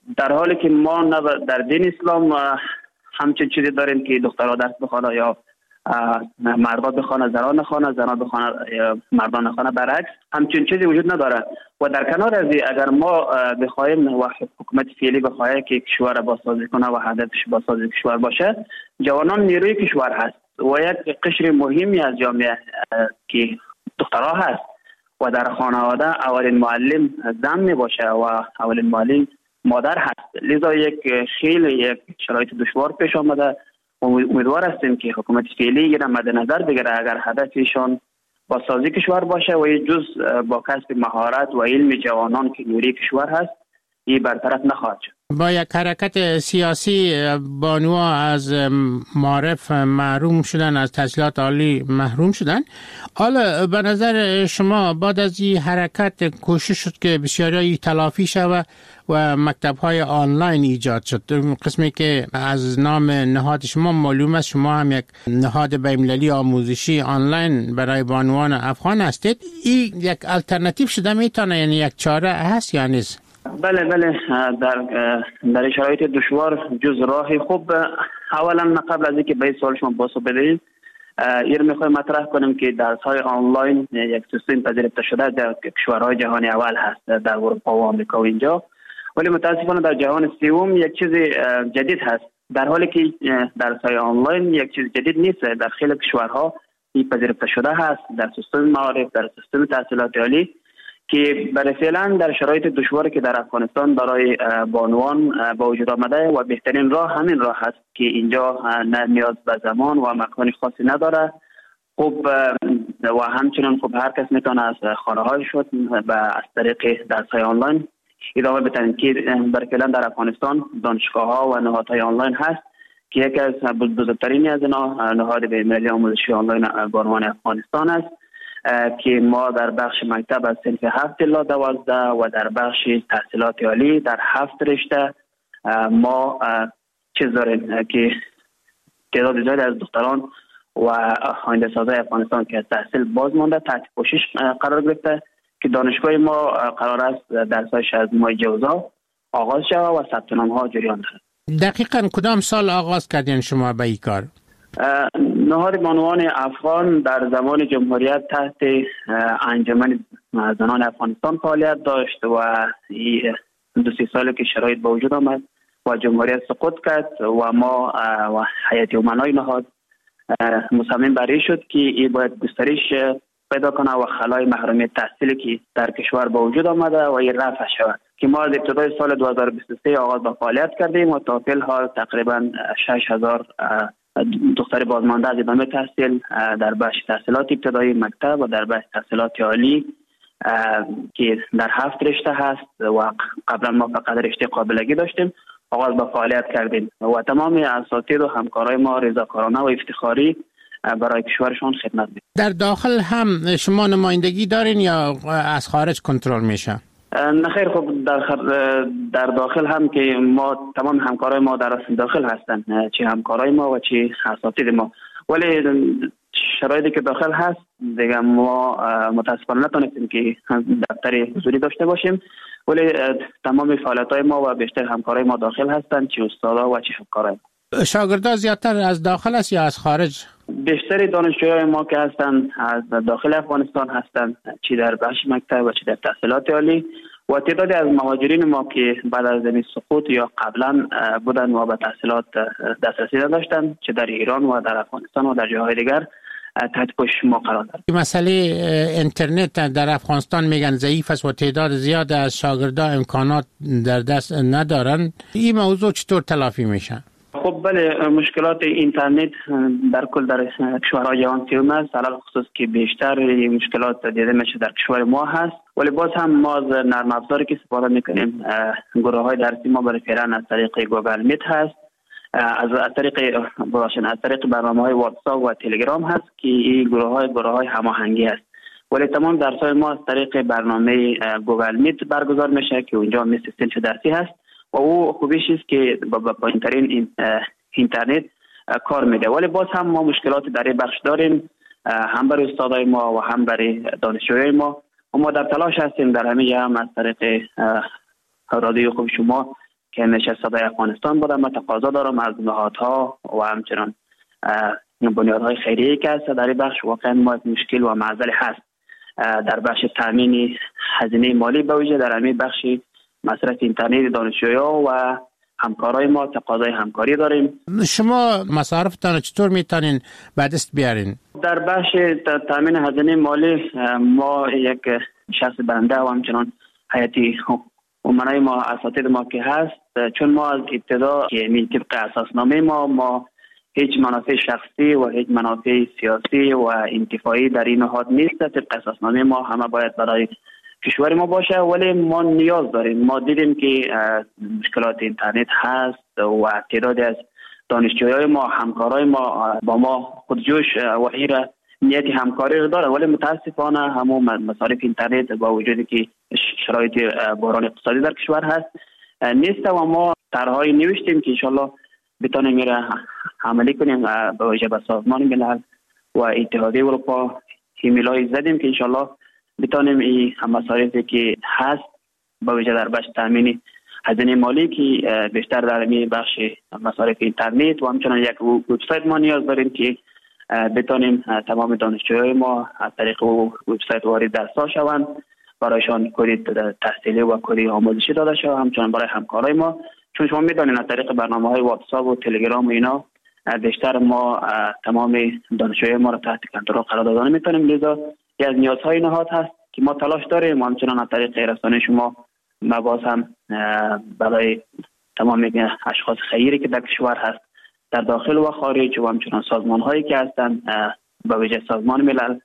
در حالی که ما در دین اسلام همچین چیزی داریم که دخترها درس بخوانه یا مردا بخوانه زنان نخوانه، زنان بخوانه مردان نخوانه، برعکس همچین چیزی وجود نداره. و در کنار از اگر ما بخوایم و حکومت فعلی بخواه که کشور بازسازی کنه و هدفش بازسازی کشور باشه، جوانان نیروی کشور هست و یک قشر مهمی از جامعه که دخترها هست و در خانواده اولین معلم زن می باشه و اولین معلم مادر هست. لذا یک شرایط دشوار پیش آمده. امیدوار هستیم که حکومت فعلی را مد نظر بگیره اگر هدفشان بازسازی کشور باشه و جز با کسب مهارت و علم جوانان که نیروی کشور هست این برطرف نخواهد شد. با یک حرکت سیاسی بانوها از معارف محروم شدن، از تحصیلات عالی محروم شدن. حالا به نظر شما بعد از این حرکت کوشش شد که بسیاری تلافی شود و مکتب‌های آنلاین ایجاد شد، قسمی که از نام نهاد شما معلوم است شما هم یک نهاد بین‌المللی آموزشی آنلاین برای بانوان افغان هستید. این یک الटरनेटिव شده میتونه، یعنی یک چاره هست یا نیست؟ بله در شرایط دشوار جز راه خوب اولا قبل از اینکه به این سوال شما پاسخ بدهید این میخوایم مطرح کنیم که درس‌های آنلاین یک سیستم پذیرفته شده در کشورهای جهان اول هست، در اروپا و آمریکا و اینجا، ولی متاسفانه در جهان سوم یک چیز جدید هست، در حالی که درس‌های آنلاین یک چیز جدید نیست. در خیلی کشورها این پذیرفته شده هست در سیستم معارف، در سیستم تحصیلات عالی، که برای فعلا در شرایط دشواری که در افغانستان برای بانوان با وجود آمده و بهترین راه همین راه هست که اینجا نه نیاز به زمان و مکان خاصی نداره. خوب و همچنین خوب هر کس میتونه از خانه های خود از طریق درس‌های آنلاین ادامه بده که برای فعلا در افغانستان دانشگاه ها و نهادهای آنلاین هست که یکی از بزرگترین از اینا نهاد بین‌المللی آموزشی آنلاین بانوان افغانستان است که ما در بخش مکتب از صنف 7 الی 12 و در بخش تحصیلات عالی در 7 رشته ما چیز داریم که تعداد زیادی از دختران و آینده سازای افغانستان که از تحصیل باز مانده تحت پوشش قرار گرفته که دانشگاه ما قرار است درسایش از ماه جوزا آغاز شود و ثبت نام ها جریان دارد. دقیقاً کدام سال آغاز کردین شما به این کار؟ نهاد بانوان افغان در زمان جمهوریت تحت انجمن زنان افغانستان فعالیت داشت و 2-3 سالی که شرایط به وجود آمد و جمهوریت سقوط کرد و ما و هیئت امنای نهاد مصمم بر این شد که این باید گسترش پیدا کنه و خلای محرومیت تحصیلی که در کشور به وجود آمده و این رفع شود که ما از ابتدای سال 2023 آغاز به فعالیت کردیم و تا فعل حال تقریبا 6000 دختر بازمانده از ادامه تحصیل در بخش تحصیلات ابتدایی مکتب و در بخش تحصیلات عالی که در 7 رشته هست و قبلا ما فقط رشته قابلگی داشتیم آغاز به فعالیت کردیم و تمام اساتید و همکارای ما رضاکارانه و افتخاری برای کشورشان خدمت می‌کنند. در داخل هم شما نمایندگی دارین یا از خارج کنترل میشه؟ نه خیر، خب در داخل هم که ما تمام همکارای ما در داخل هستن، چه همکارای ما و چه اساتید ما، ولی شرایطی که داخل هست دیگه ما متاسفانه نتونستیم که دفتر حضوری داشته باشیم، ولی تمام فعالیت‌های ما و بیشتر همکارای ما داخل هستن، چه استادا و چه همکارای ما. شاگردان زیادتر از داخل است یا از خارج؟ بیشتر دانشجویان ما که هستن از داخل افغانستان هستن، چه در بخش مکتب و چه در تحصیلات عالی، و تعدادی از مهاجرین ما که بعد از این سقوط یا قبلا بودن و به تحصیلات دسترسی نداشتن، چه در ایران و در افغانستان و در جاهای دیگر تحت پوشش ما قرار دارد. مسئله اینترنت در افغانستان میگن ضعیف است و تعداد زیاد از شاگردان امکانات در دست ندارن. این موضوع چطور تلافی میشه؟ خب بله، مشکلات اینترنت در کل در کشورهای جهان سوم است، علاوه خصوص که بیشتر مشکلات دیده میشه در کشور ما هست، ولی باز هم ما از نرم افزاری که استفاده میکنیم، گروه های درسی ما برای فعلا از طریق گوگل میت هست، از طریق برنامه‌های واتساپ و تلگرام هست که این گروه های هماهنگی است، ولی تمام درس‌های ما از طریق برنامه گوگل میت برگزار میشه که اونجا مثل صنف درسی هست و او خوبیش است که با پایین‌ترین اینترنت کار میده، ولی باز هم ما مشکلات در این بخش داریم، هم برای استادای ما و هم برای دانشجویان ما، و ما در تلاش هستیم در همه جا هم از طریق رادیو خوب شما که همیشه صدای افغانستان بوده. من تقاضا دارم از نهادها و همچنان بنیادهای خیریه که هست در این بخش واقعا ما مشکل و معضل هست در بخش تامین هزینه مالی به ویژه در همین بخش مصرف اینترنت دانشجویان و همکارای ما تقاضای همکاری داریم. شما مصارفتان چطور میتونین به دست بیارین؟ در بخش تامین هزینه مالی ما یک شخص بنده و همچنان هیئتی امنای ما اساتید ما که هست، چون ما از ابتدا که می طبق اساسنامه ما هیچ منافع شخصی و هیچ منافع سیاسی و انتفاعی در این نهاد نیست. طبق اساسنامه ما همه باید برای کشور ما باشه، ولی ما نیاز داریم. ما دیدیم که مشکلات اینترنت هست و تعدادی از دانشجویان ما همکارای ما با ما خودجوش و ایره نیت همکاری رو داره، ولی متاسفانه همون مصارف اینترنت با وجودی که شرایط بحران اقتصادی در کشور هست نیست و ما طرح‌های نوشتیم که انشالله بتونیم میره عملی کنیم با وجه به سازمان ملل و اتحادیه اروپا ایمیلای زدیم که انشالله بتونیم این مصارفی که هست با وجه در بخش تامین هزینه مالی که بیشتر در این بخش مصارف اینترنت و همچنان یک وبسایت ما نیاز داریم که بتونیم تمام دانشجوهای ما از طریق وبسایت وارد درس‌ها شوند، برایشان کد تحصیلی و کد آموزشی داده شود، همچنان برای همکارای ما. چون شما میدونید از طریق برنامه‌های واتساپ و تلگرام و اینا بیشتر ما تمام دانشجوهای ما را تحت کنترل قرار دادن میتونیم، لذا یکی از نیازهای نهاد هست که ما تلاش داریم و همچنان از طریق رسانه شما باز هم برای تمام اشخاص خیری که در کشور هست در داخل و خارج و همچنان سازمان هایی که هستند به ویژه سازمان ملل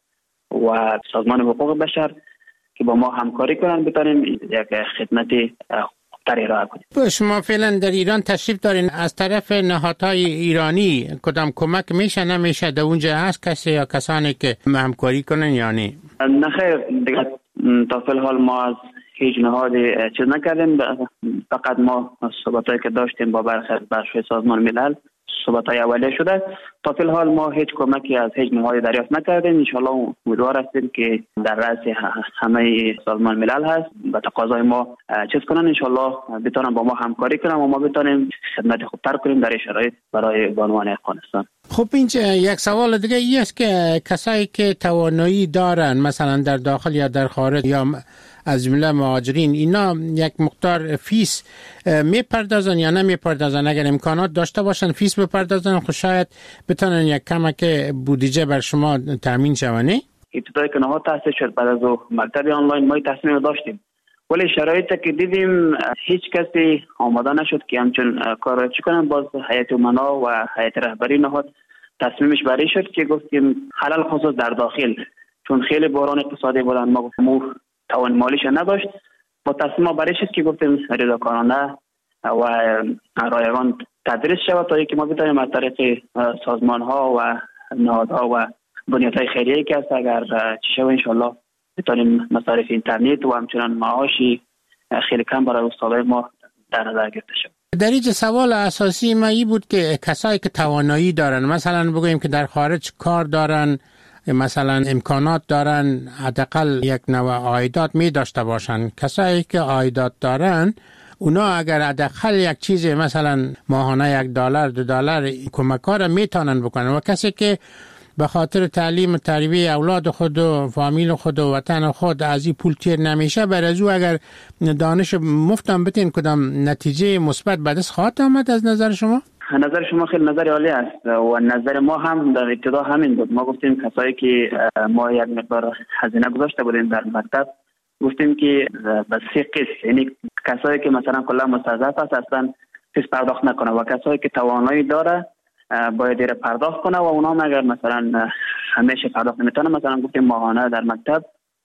و سازمان حقوق بشر که با ما همکاری کنند بتونیم یک خدمت خوبتری ارائه کنیم. شما فعلا در ایران تشریف دارین، از طرف نهادهای ایرانی کدام کمک میشه نمیشه در اونجا هست کسی یا کسانی که همکاری کنن یا نه؟ نه خیر، دیگه تا فی الحال ما از هیچ نهاد چیز نکردیم، فقط ما صحبتایی که داشتیم با برخی از بخش‌های سازمان ملل صحبت‌های اولیه شده. تا فی الحال ما هیچ کمکی از هیچ نهادی دریافت نکردیم. ان شاءالله امیدوار هستیم که در رأس همه سازمان ملل هست به تقاضای ما چیز کنن، ان شاءالله بتونن با ما همکاری کنن و ما بتونیم خدمت خوبتر کنیم در این شرایط برای بانوان افغانستان. خب اینجا یک سوال دیگه است که کسایی که توانایی دارن مثلا در داخل یا در خارج یا از جمله مهاجرین اینا یک مقدار فیس میپردازن یا نمیپردازن؟ اگر امکانات داشته باشن فیس بپردازن خب شاید بتونن یک کمک بودجه بر شما تامین شونه. ابتدای که نهاد تاسیس شد بعد از مکتب آنلاین ما تصمیم داشتیم، ولی شرایطی که دیدیم هیچ کسی آماده نشد که همچون کار را چیکنن. باز هیئت امنا و هیئت رهبری نهاد تصمیمش برای شد که گفتیم حلال خصوص در داخل، چون خیلی بحران اقتصادی بودن ما گفتیم توان مالیش نداشت، با تصمیم برای شد که گفتیم رضاکارانه و رایگان تدریس شود تا اینکه ما بتونیم از طریق سازمان ها و نهادها و بنیادهای خیریه که هست اگر چی شود انشالله بتونیم مصارف اینترنت و همچنان معاشی خیلی کم برای استادای ما در نظر گرفته شود. در اینجا سوال اساسی ما این بود که کسایی که توانایی دارن مثلا بگوییم که در خارج کار دارن مثلا امکانات دارن حداقل یک نوع عایدات می داشته باشن، کسایی که عایدات دارن اونا اگر حداقل یک چیز مثلا ماهانه $1 $2 کمک‌ها را میتونن بکنن و کسی که به خاطر تعلیم و تربیت اولاد خود و فامیل خود و وطن خود از این پول تیر نمیشه، بر از او اگر دانش مفتم بتین کدام نتیجه مثبت به دست خواهد آمد از نظر شما؟ نظر شما خیلی نظر عالی است و نظر ما هم در ابتدا همین بود. ما گفتیم کسایی که ما یک مقدار هزینه گذاشته بودیم در مکتب گفتیم که به 3 قسم، یعنی کسایی که مثلا کلا مستضعف است اصلا فیس پرداخت نکنه و کسایی که توانایی داره باید ایره پرداخت کنه و اونا اگر مثلا همیشه پرداخت نمیتونه مثلا گفتیم ماهانه در مکتب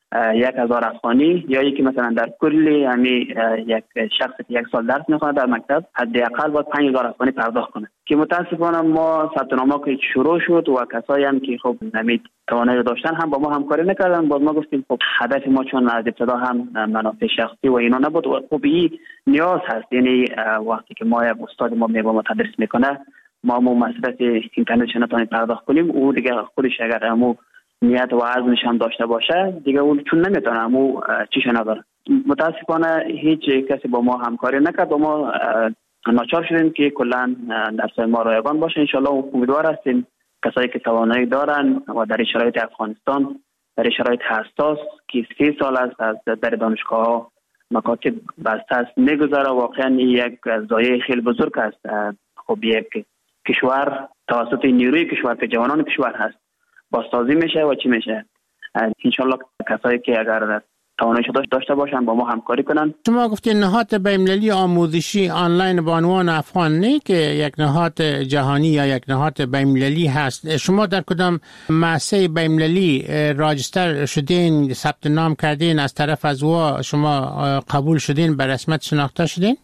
1000 افغانی یا یکی مثلا در کلی یعنی یک شخص که 1 سال درس میخونه در مکتب حداقل باید 5000 افغانی پرداخت کنه که متاسفانه ما ثبت نامه که شروع شد و کسایی هم که خب نمی توانایی داشتن هم با ما همکاری نکردن. باز ما گفتیم خب هدف ما چون از ابتدا هم منافع شخصی و اینا نبود و خب این نیاز هست، یعنی وقتی که ما یک استاد ما با ما تدریس میکنه ما مصرف اینترنت نتونیم پرداخت کنیم، او دیگه خودش اگر همو نیت و عزمش هم داشته باشه دیگه اون چون نمیتونه همو چیش نداره. متاسفانه هیچ کسی با ما همکاری نکرد و ما ناچار شدیم که کلا درسای ما رایگان باشه. انشالله امیدوار هستیم کسایی که توانایی دارن و در شرایط افغانستان، در شرایط حساس که 3 سال است از در دانشگاه ها مکاتب بسته است میگذاره، واقعا یک ضایعه خیلی بزرگ است. خب یک کشور توسط نیروی کشور که جوانان کشور هست بازسازی میشه و چی میشه. انشالله کسایی که اگر تواناییش داشته باشن با ما همکاری کنن. شما گفتین نهاد بین‌المللی آموزشی آنلاین بانوان افغان نه که یک نهاد جهانی یا یک نهاد بین‌المللی هست. شما در کدام مؤسسه بین‌المللی راجستر شدین، ثبت نام کردین، از طرف از او شما قبول شدین، به رسمیت شناخته شدین؟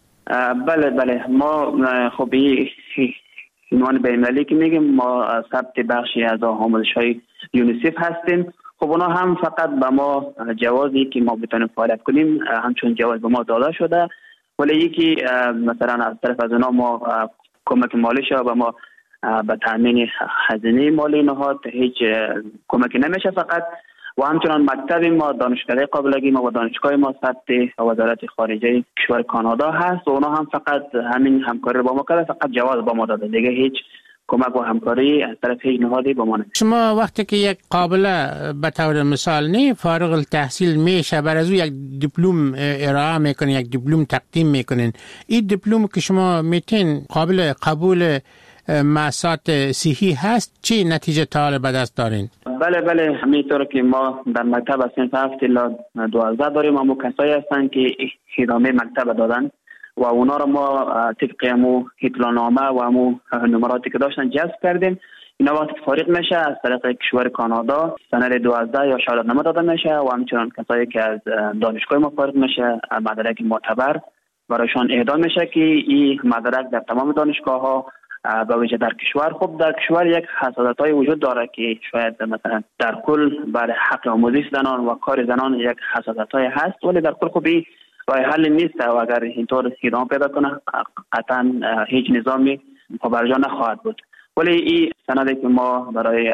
بله ما خب این عنوان بین‌المللی که میگیم ما ثبت بخشی از آموزش‌های یونیسف هستیم. خب اونا هم فقط به ما جوازی که ما بتونیم فعالیت کنیم همچون جواز به ما داده شده، ولی یکی مثلا از طرف از اونا ما کمک مالی شده به ما به تامین هزینه مالی نهاد هیچ کمکی نمیشه فقط. و همچنان مکتب ما، دانشکده قابلگی ما و دانشگاه ما ثبت وزارت خارجه کشور کانادا هست و اونا هم فقط همین همکاری رو با ما کرده، فقط جواز با ما داده، دیگه هیچ کمک و همکاری از طرف هیچ نهادی با ما نمیشه. شما وقتی که یک قابله به طور مثال نه فارغ التحصیل میشه، بر از او یک دیپلم ارائه میکنین، یک دیپلم تقدیم میکنین، این دیپلم که شما میتین قابل قبول مؤسسات صحی هست، چه نتیجه تا به دست دارین؟ بله همینطور که ما در مکتب از صنف 7 الی 12 داریم، اما کسایی هستن که ادامه مکتب دادن و اونا رو ما طبق امو اطلاعنامه و امو نمراتی که داشتن جذب کردیم. اینا وقتی فارغ میشه از طریق کشور کانادا سند 12 یا شهادتنامه داده میشه و همچنان کسایی که از دانشگاه ما فارغ میشه مدرک معتبر برایشان اهدا میشه که این مدرک در تمام دانشگاه ها به وجه در کشور. خب در کشور یک حساسیت‌های وجود داره که شاید مثلا در کل برای حق آموزش زنان و کار زنان یک حساسیت‌های هست، ولی در کل خب این راه حل نیست و اگر اینطور ادامه پیدا کنه قطعا هیچ نظامی برجا نخواهد بود. ولی این سندی که ما برای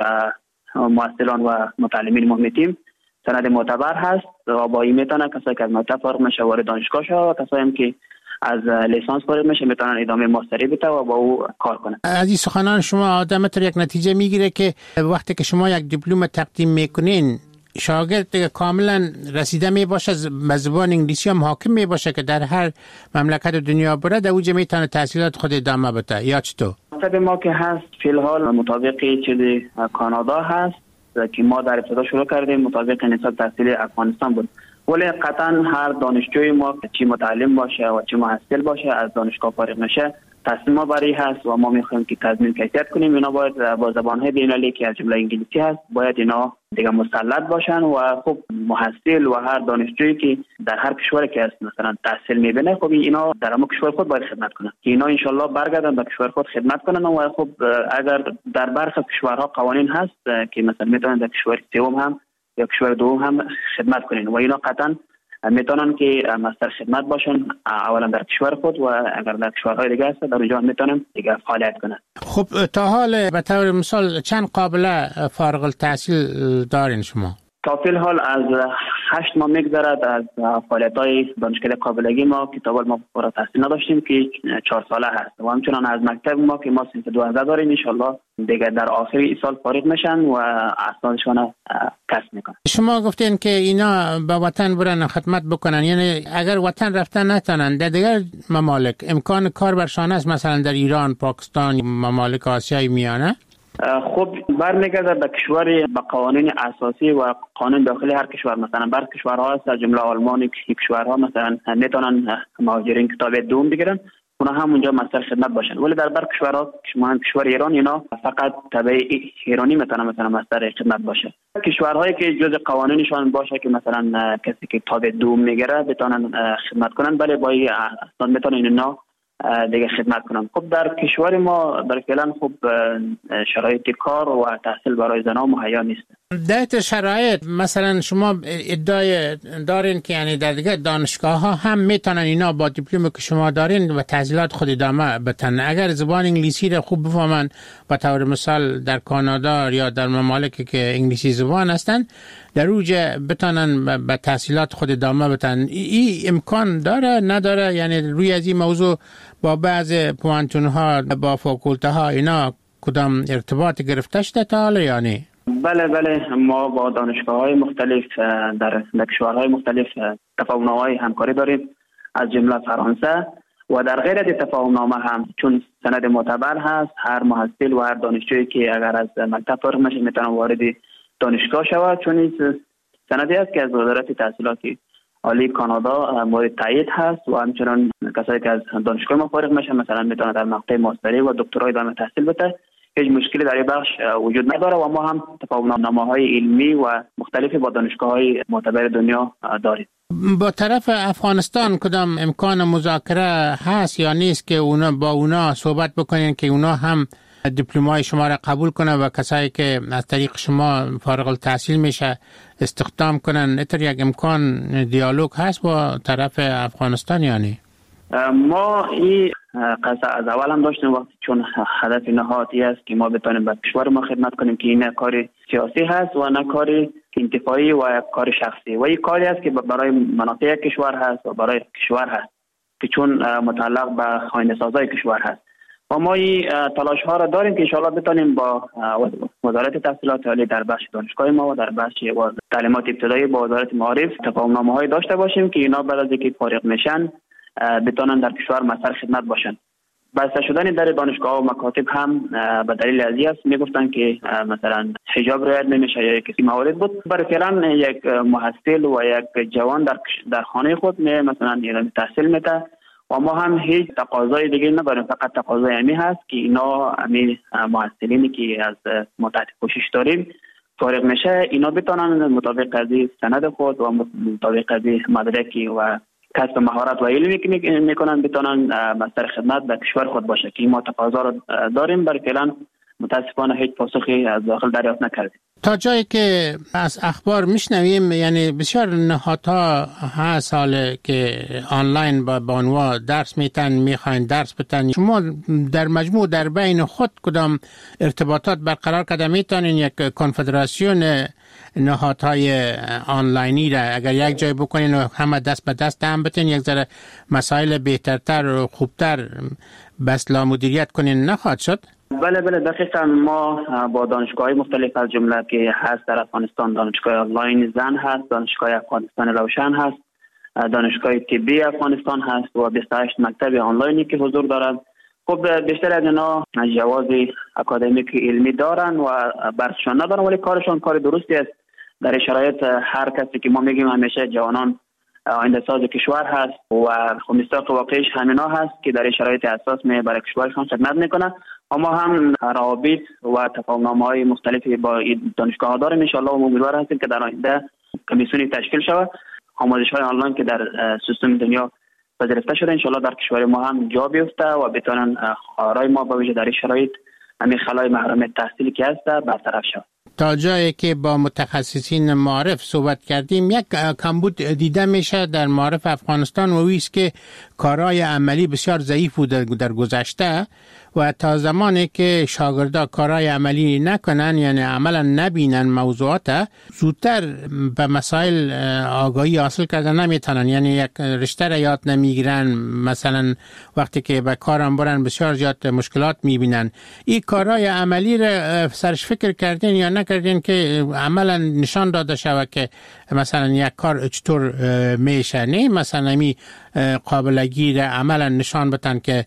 مؤثران و متعلمین مهمیتیم سند معتبر هست و با این میتونه کسایی که از مکتب فارغ میشه وارد دانشگاه شه و کسایی هم که از لیسانس فارغ میشه میتونن ادامه ماستری بده و با او کار کنه. از این سخنان شما آدم تر یک نتیجه میگیره که وقتی که شما یک دیپلم تقدیم میکنین شاگرد کاملا رسیده می باشه، به زبان انگلیسی هم حاکم می باشه که در هر مملکت دنیا بره در اوجه میتونه تحصیلات خود ادامه بده یا چطور؟ مطلب ما که هست فی الحال مطابق چیز کانادا هست که ما در ابتدا شروع کردیم مطابق نصاب تحصیلی افغانستان بود، ولی قطعا هر دانشجوی ما چی متعلم باشه و چی محصل باشه از دانشگاه فارغ میشه تصمیم ما برای هست و ما میخوایم که تضمین کیفیت کنیم. اینا باید با زبان‌های بین‌المللی که از جمله انگلیسی هست باید اینا دیگه مسلط باشن و خب محصل و هر دانشجویی که در هر کشوری که هست مثلا تحصیل میبینه خب اینا در همون کشور خود باید خدمت کنن که اینا ان شاءالله برگردن به کشور خود خدمت کنن و خب اگر در برخی کشورها قوانین هست که مثلا میتونن در کشور سوم هم یا کشور دوم هم خدمت کنن و اینا قطعا میتونن که مستر خدمت باشن اولا در کشور خود و اگر در کشورهای دیگه هست در اونجا میتونن دیگه فعالیت کنن. خب تا حال به طور مثال چند قابله فارغ التحصیل دارین شما؟ تا فی الحال از 8 ماه میگذرد از فعالیت‌های دانشکده قابلگی ما که تا حال ما فارغ التحصیل نداشتیم که 4 ساله هست و همچنان از مکتب ما که ما صنف 12 داریم ان شاءالله دیگه در آخر این سال فارغ میشن و اسنادشون کسب میکنن. شما گفتین که اینا به وطن برن خدمت بکنن، یعنی اگر وطن رفتن نتونن در دیگر ممالک امکان کار برشان است، مثلا در ایران، پاکستان، ممالک آسیای میانه؟ خب برمیگرده به کشور به قوانین اساسی و قانون داخلی هر کشور. مثلا بر کشورها هست از جمله آلمان که کشورها مثلا میتونن مهاجرین کتاب دوم بگیرن اونا هم اونجا مستر خدمت باشن، ولی در بر کشورها کشور ایران اینا فقط تبع ایرانی میتونن مثلا مستر خدمت باشه. کشورهایی که جز قوانینشان باشه که مثلا کسی که کتاب دوم میگیره بتونن خدمت کنن، بله با این اسناد میتونن اینا دیگه خدمت کنم. خب در کشور ما در فعلا خب شرایط کار و تحصیل برای زنان مهیا نیست. در شرایط مثلا شما ادعای دارین که یعنی در دیگه دانشگاه ها هم میتونن اینا با دیپلم که شما دارین و تحصیلات خود ادامه بدن اگر زبان انگلیسی را خوب بفهمن. به طور مثال در کانادا یا در ممالکی که انگلیسی زبان هستن در اوجه بتونن به تحصیلات خود ادامه بدن. این امکان داره نداره؟ یعنی روی از این موضوع با بعض پوانتون ها با فاکولته ها اینا کدام ارتباط گرفته شده تا حالا یا نه؟ بله ما با دانشگاه‌های مختلف در کشورهای مختلف تفاهم‌نامه‌های همکاری داریم از جمله فرانسه و در غیر از تفاهم‌نامه هم چون سند معتبر هست هر محصل و هر دانشجویی که اگر از مکتب فارغ میشه میتونه وارد دانشگاه شود چون این سندی است که از وزارت تحصیلات عالی کانادا مورد تایید هست و همچنین کسایی که از دانشگاه ما فارغ میشن مثلا میتونه در مقطع ماستری و دکترای ادامه تحصیل بده. هیچ مشکلی در این بخش وجود نداره و ما هم تفاهم‌نامه‌های علمی و مختلفی با دانشگاه‌های معتبر دنیا داریم. با طرف افغانستان کدام امکان مذاکره هست یا نیست که اونا با اونا صحبت بکنین که اونا هم دیپلمای شما را قبول کنن و کسایی که از طریق شما فارغ التحصیل میشه استخدام کنن؟ اینطور یک امکان دیالوگ هست با طرف افغانستان یا نه؟ ما این قصه از اول هم داشتیم وقتی چون هدف نهایی است که ما بتونیم به کشور ما خدمت کنیم که این کار سیاسی هست و نه کار انتفاعی و کار شخصی و این کاری است که برای منافع کشور هست و برای کشور هست که چون متعلق به خاینه‌سازای کشور هست و ما این تلاش ها را داریم که ان شاءالله بتونیم با وزارت تحصیلات عالی در بخش دانشگاه ما و در بخش تعلیمات ابتدایی با وزارت معارف تفاهم‌نامه‌های داشته باشیم که اینا بعد از اینکه فارغ میشن بتونن در کشور مسئول خدمت باشن. بسته شدن در دانشگاه و مکاتب هم به دلیل ازی است میگفتن که مثلا حجاب رعایت نمیشه یا کسی موارد بود. برای فعلا یک محصل و یک جوان در خانه خود مثلا ایران تحصیل میته و ما هم هیچ تقاضای دیگه نداریم، فقط تقاضای امی هست که اینا امی محصلینی که از ما تحت کوشش داریم فارغ میشه اینا بتونن مطابق از سند خود و مطابق از مدرکی و کسب مهارت و علمی که میکنن بتونن مصدر خدمت به کشور خود باشه که ما تقاضا رو داریم. برای فعلا متاسفانه هیچ پاسخی از داخل دریافت نکردیم. تا جایی که از اخبار میشنویم یعنی بسیار نهادها هست حاله که آنلاین با بانوا درس میتن میخواین درس بتن. شما در مجموع در بین خود کدام ارتباطات برقرار کرده میتونین یک کنفدراسیون نهادهای آنلاینی را اگر یک جای بکنین و همه دست به دست هم بتین یک ذره مسائل بهترتر و خوبتر بسلا مدیریت کنین نخواهد شد؟ بله دقیقا ما با دانشگاه‌های مختلف از جمله که هست در افغانستان دانشگاه آنلاین زن هست، دانشگاه افغانستان روشن هست، دانشگاه طبی افغانستان هست و 28 مکتب آنلاینی که حضور دارند. خب بیشتر از اینا جواز اکادمیک علمی دارن و برسشان ندارن ولی کارشان کار درستی است. در شرایط هر کسی که ما میگیم همیشه جوانان آینده ساز کشور هست و مصداق واقعیش همینا هست که در شرایط اساس برای کشورشان خدمت میکنه. اما هم روابط و تفاهم‌نامه‌های مختلفی با دانشگاه ها داریم. ان شاء الله امیدوار هستیم که در آینده کمیسیونی تشکیل شود آموزش‌های آنلاین که در سیستم دنیا پذیرفته شده ان شاء الله در کشور ما هم جا بیفته و بتونن خواهرای ما با وجه در شرایط همین خلای محرمیت تحصیلی که هست برطرف شود. تا جایی که با متخصصین معارف صحبت کردیم یک کمبود دیده میشه در معارف افغانستان و ویست که کارهای عملی بسیار ضعیف بود در گذشته و تا زمانی که شاگردا کارهای عملی نکنن یعنی عملا نبینن موضوعات زودتر به مسائل آگاهی حاصل کردن نمیتونن. یعنی یک رشته را یاد نمیگیرن، مثلا وقتی که به کارم برن بسیار زیاد مشکلات میبینن. این کارهای عملی را سرش فکر کردین یا نکردین که عملا نشان داده شود که مثلا یک کار چطور میشه؟ نه مثلا می قابلگی را عملا نشان بدن که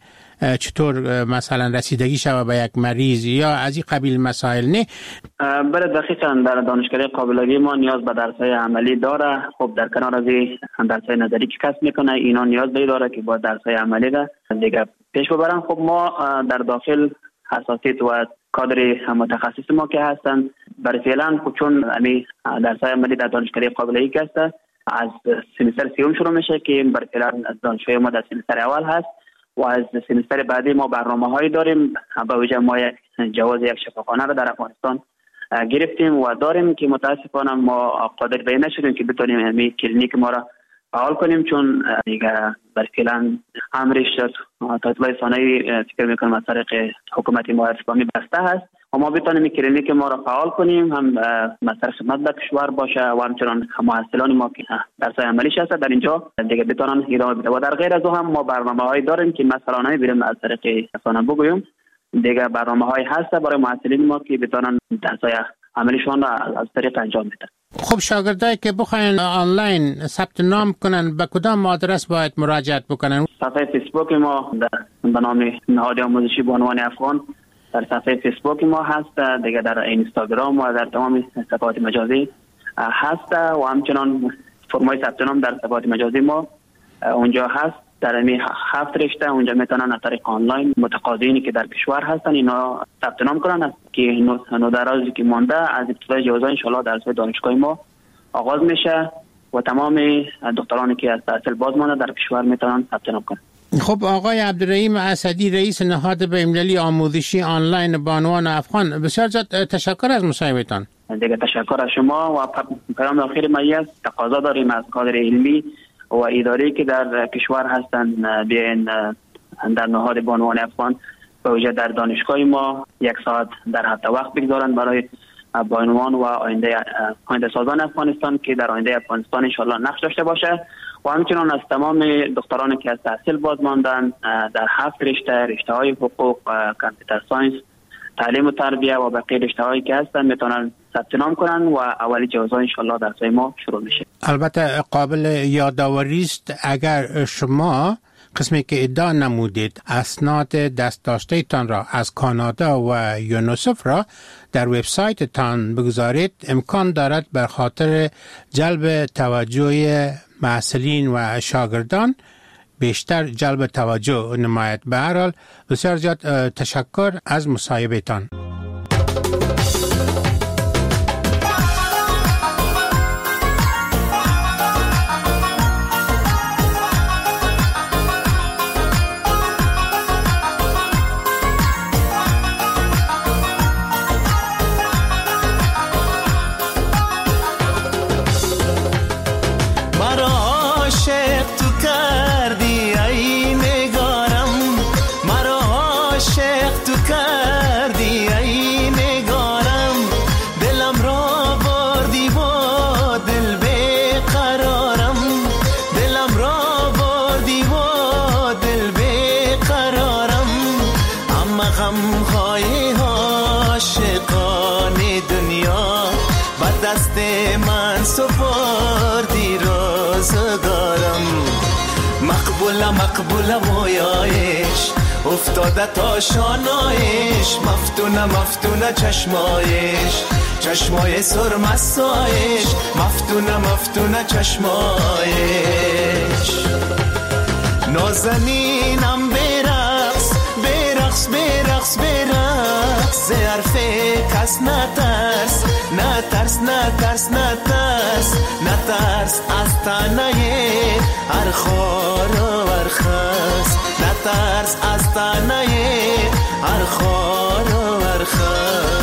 چطور مثلا رسیدگی شود به یک مریض یا از این قبیل مسائل. نه بله دقیقاً در دانشکده قابلگی ما نیاز به درس‌های عملی داره. خب در کنار از این درس‌های نظری که کسب میکنه اینا نیاز داره که با درس‌های عملی را دیگه پیش ببرن. خب ما در داخل حساسیت و کادر متخصص ما که هستن برای فعلا چون همین درس‌های عملی در دانشکده قابلگی که هست از سمستر سیوم شروع میشه که برای فعلا دانشجوی ما در سمستر اول هست و از سمستر بعدی ما برنامه‌هایی داریم. با وجه ما یک جواز یک شفاخانه را در افغانستان گرفتیم و داریم که متاسفانه ما قادر به این نشدیم که بتونیم همین کلینیک ما را فعال کنیم، چون دیگه در فعلا امرش تا اطلاع ثانوی فکر میکنم از طریق حکومت ما اسلامی بسته هست و ما بتونیم کلینیک ما را فعال کنیم، هم مستر خدمت در کشور باشه و همچنان محصلان ما که درسای عملیش هست در اینجا دیگه بتونن ادامه بده. و در غیر از او هم ما برنامه‌های داریم که مثلا نمی‌بریم از طریق رسانه بگویم، دیگه برنامه‌های هست برای محصلین ما که بتونن درسای عملیشون را از طریق انجام بدن. خب شاگردایی که بخواین آنلاین ثبت نام کنن به کدام آدرس باید مراجعت بکنن؟ صفحه فیسبوک ما به نام نهاد آموزشی بانوان افغان در صفحه فیسبوک ما هست، دیگه در اینستاگرام و در تمام صفحات مجازی هست و همچنان فرمای ثبت نام در صفحات مجازی ما اونجا هست. در این 7 رشته اونجا میتونن از طریق آنلاین متقاضیینی که در کشور هستن اینا ثبت نام کنن که نو در روزی که مانده از ابتدای جوزا ان شاء الله درس دانشگاه ما آغاز میشه و تمام دکترانی که از تحصیل باز مانده در کشور میتونن ثبت نام کنن. خب آقای عبدالرحیم اسدی رئیس نهاد بین‌المللی آموزشی آنلاین بانوان افغان، بسیار زیاد تشکر از مصاحبهتان. دیگه تشکر از شما و پیام آخر ما است تقاضا داریم از کادر علمی و اداری که در کشور هستند بیاین در نهاد بانوان افغان به ویژه در دانشگاه ما 1 ساعت در هفته وقت بگذارند برای بانوان و آینده سازان افغانستان که در آینده افغانستان ان شاء الله نقش داشته باشه و همچنان از تمام دخترانی که از تحصیل باز ماندن در 7 رشته های حقوق، کامپیوتر ساینس، تعلیم و تربیه و بقیه رشته‌هایی که هستن میتونن ثبت نام کنن و اولی جوزا ان شاء الله درسای ما شروع میشه. البته قابل یادآوری است اگر شما قسمی که ادعا نمودید اسناد دست داشته تان را از کانادا و یونیسف را در وبسایت تان بگذارید، امکان دارد بر خاطر جلب توجه محصلین و شاگردان بیشتر جلب توجه نماید. به هر حال بسیار زیاد تشکر از مصاحبه تان. مقبول مویایش افتاده تا شانایش، مفتونه چشمایش، چشمای سرمستایش، مفتونه چشمایش. نازنینم برقص ز حرف کس نترس از تنه هر خار و هر خس، نترس از تنه هر خار و هر خس.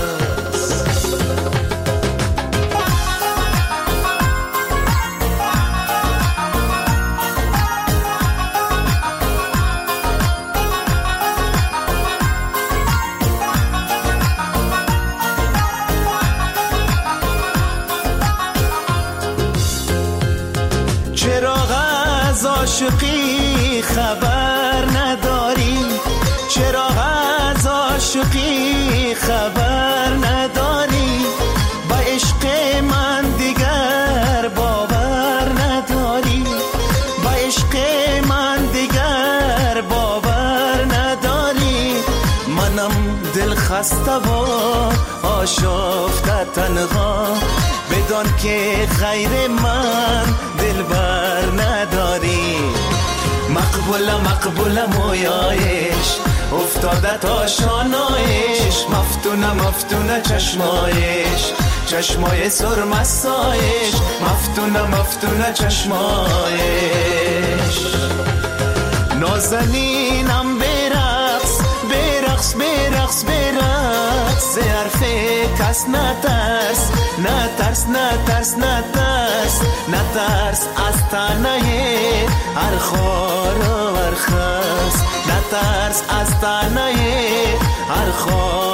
عاشقی خبر نداری، چرا از عاشقی خبر نداری، با عشق من دیگر باور نداری، با عشق من دیگر باور نداری. منم دل خسته و آشفته تنها، بدان که غیر من دلبر نداری. مقبول مویایش افتاده تا شانایش، مفتونه چشمایش، چشمای سرمستایش، مفتونه چشمایش. نازنینم برقص ز حرف کس نترس نترس نترس نترس نترس از تنه هر خار و هر خس نترس از تنه هر خار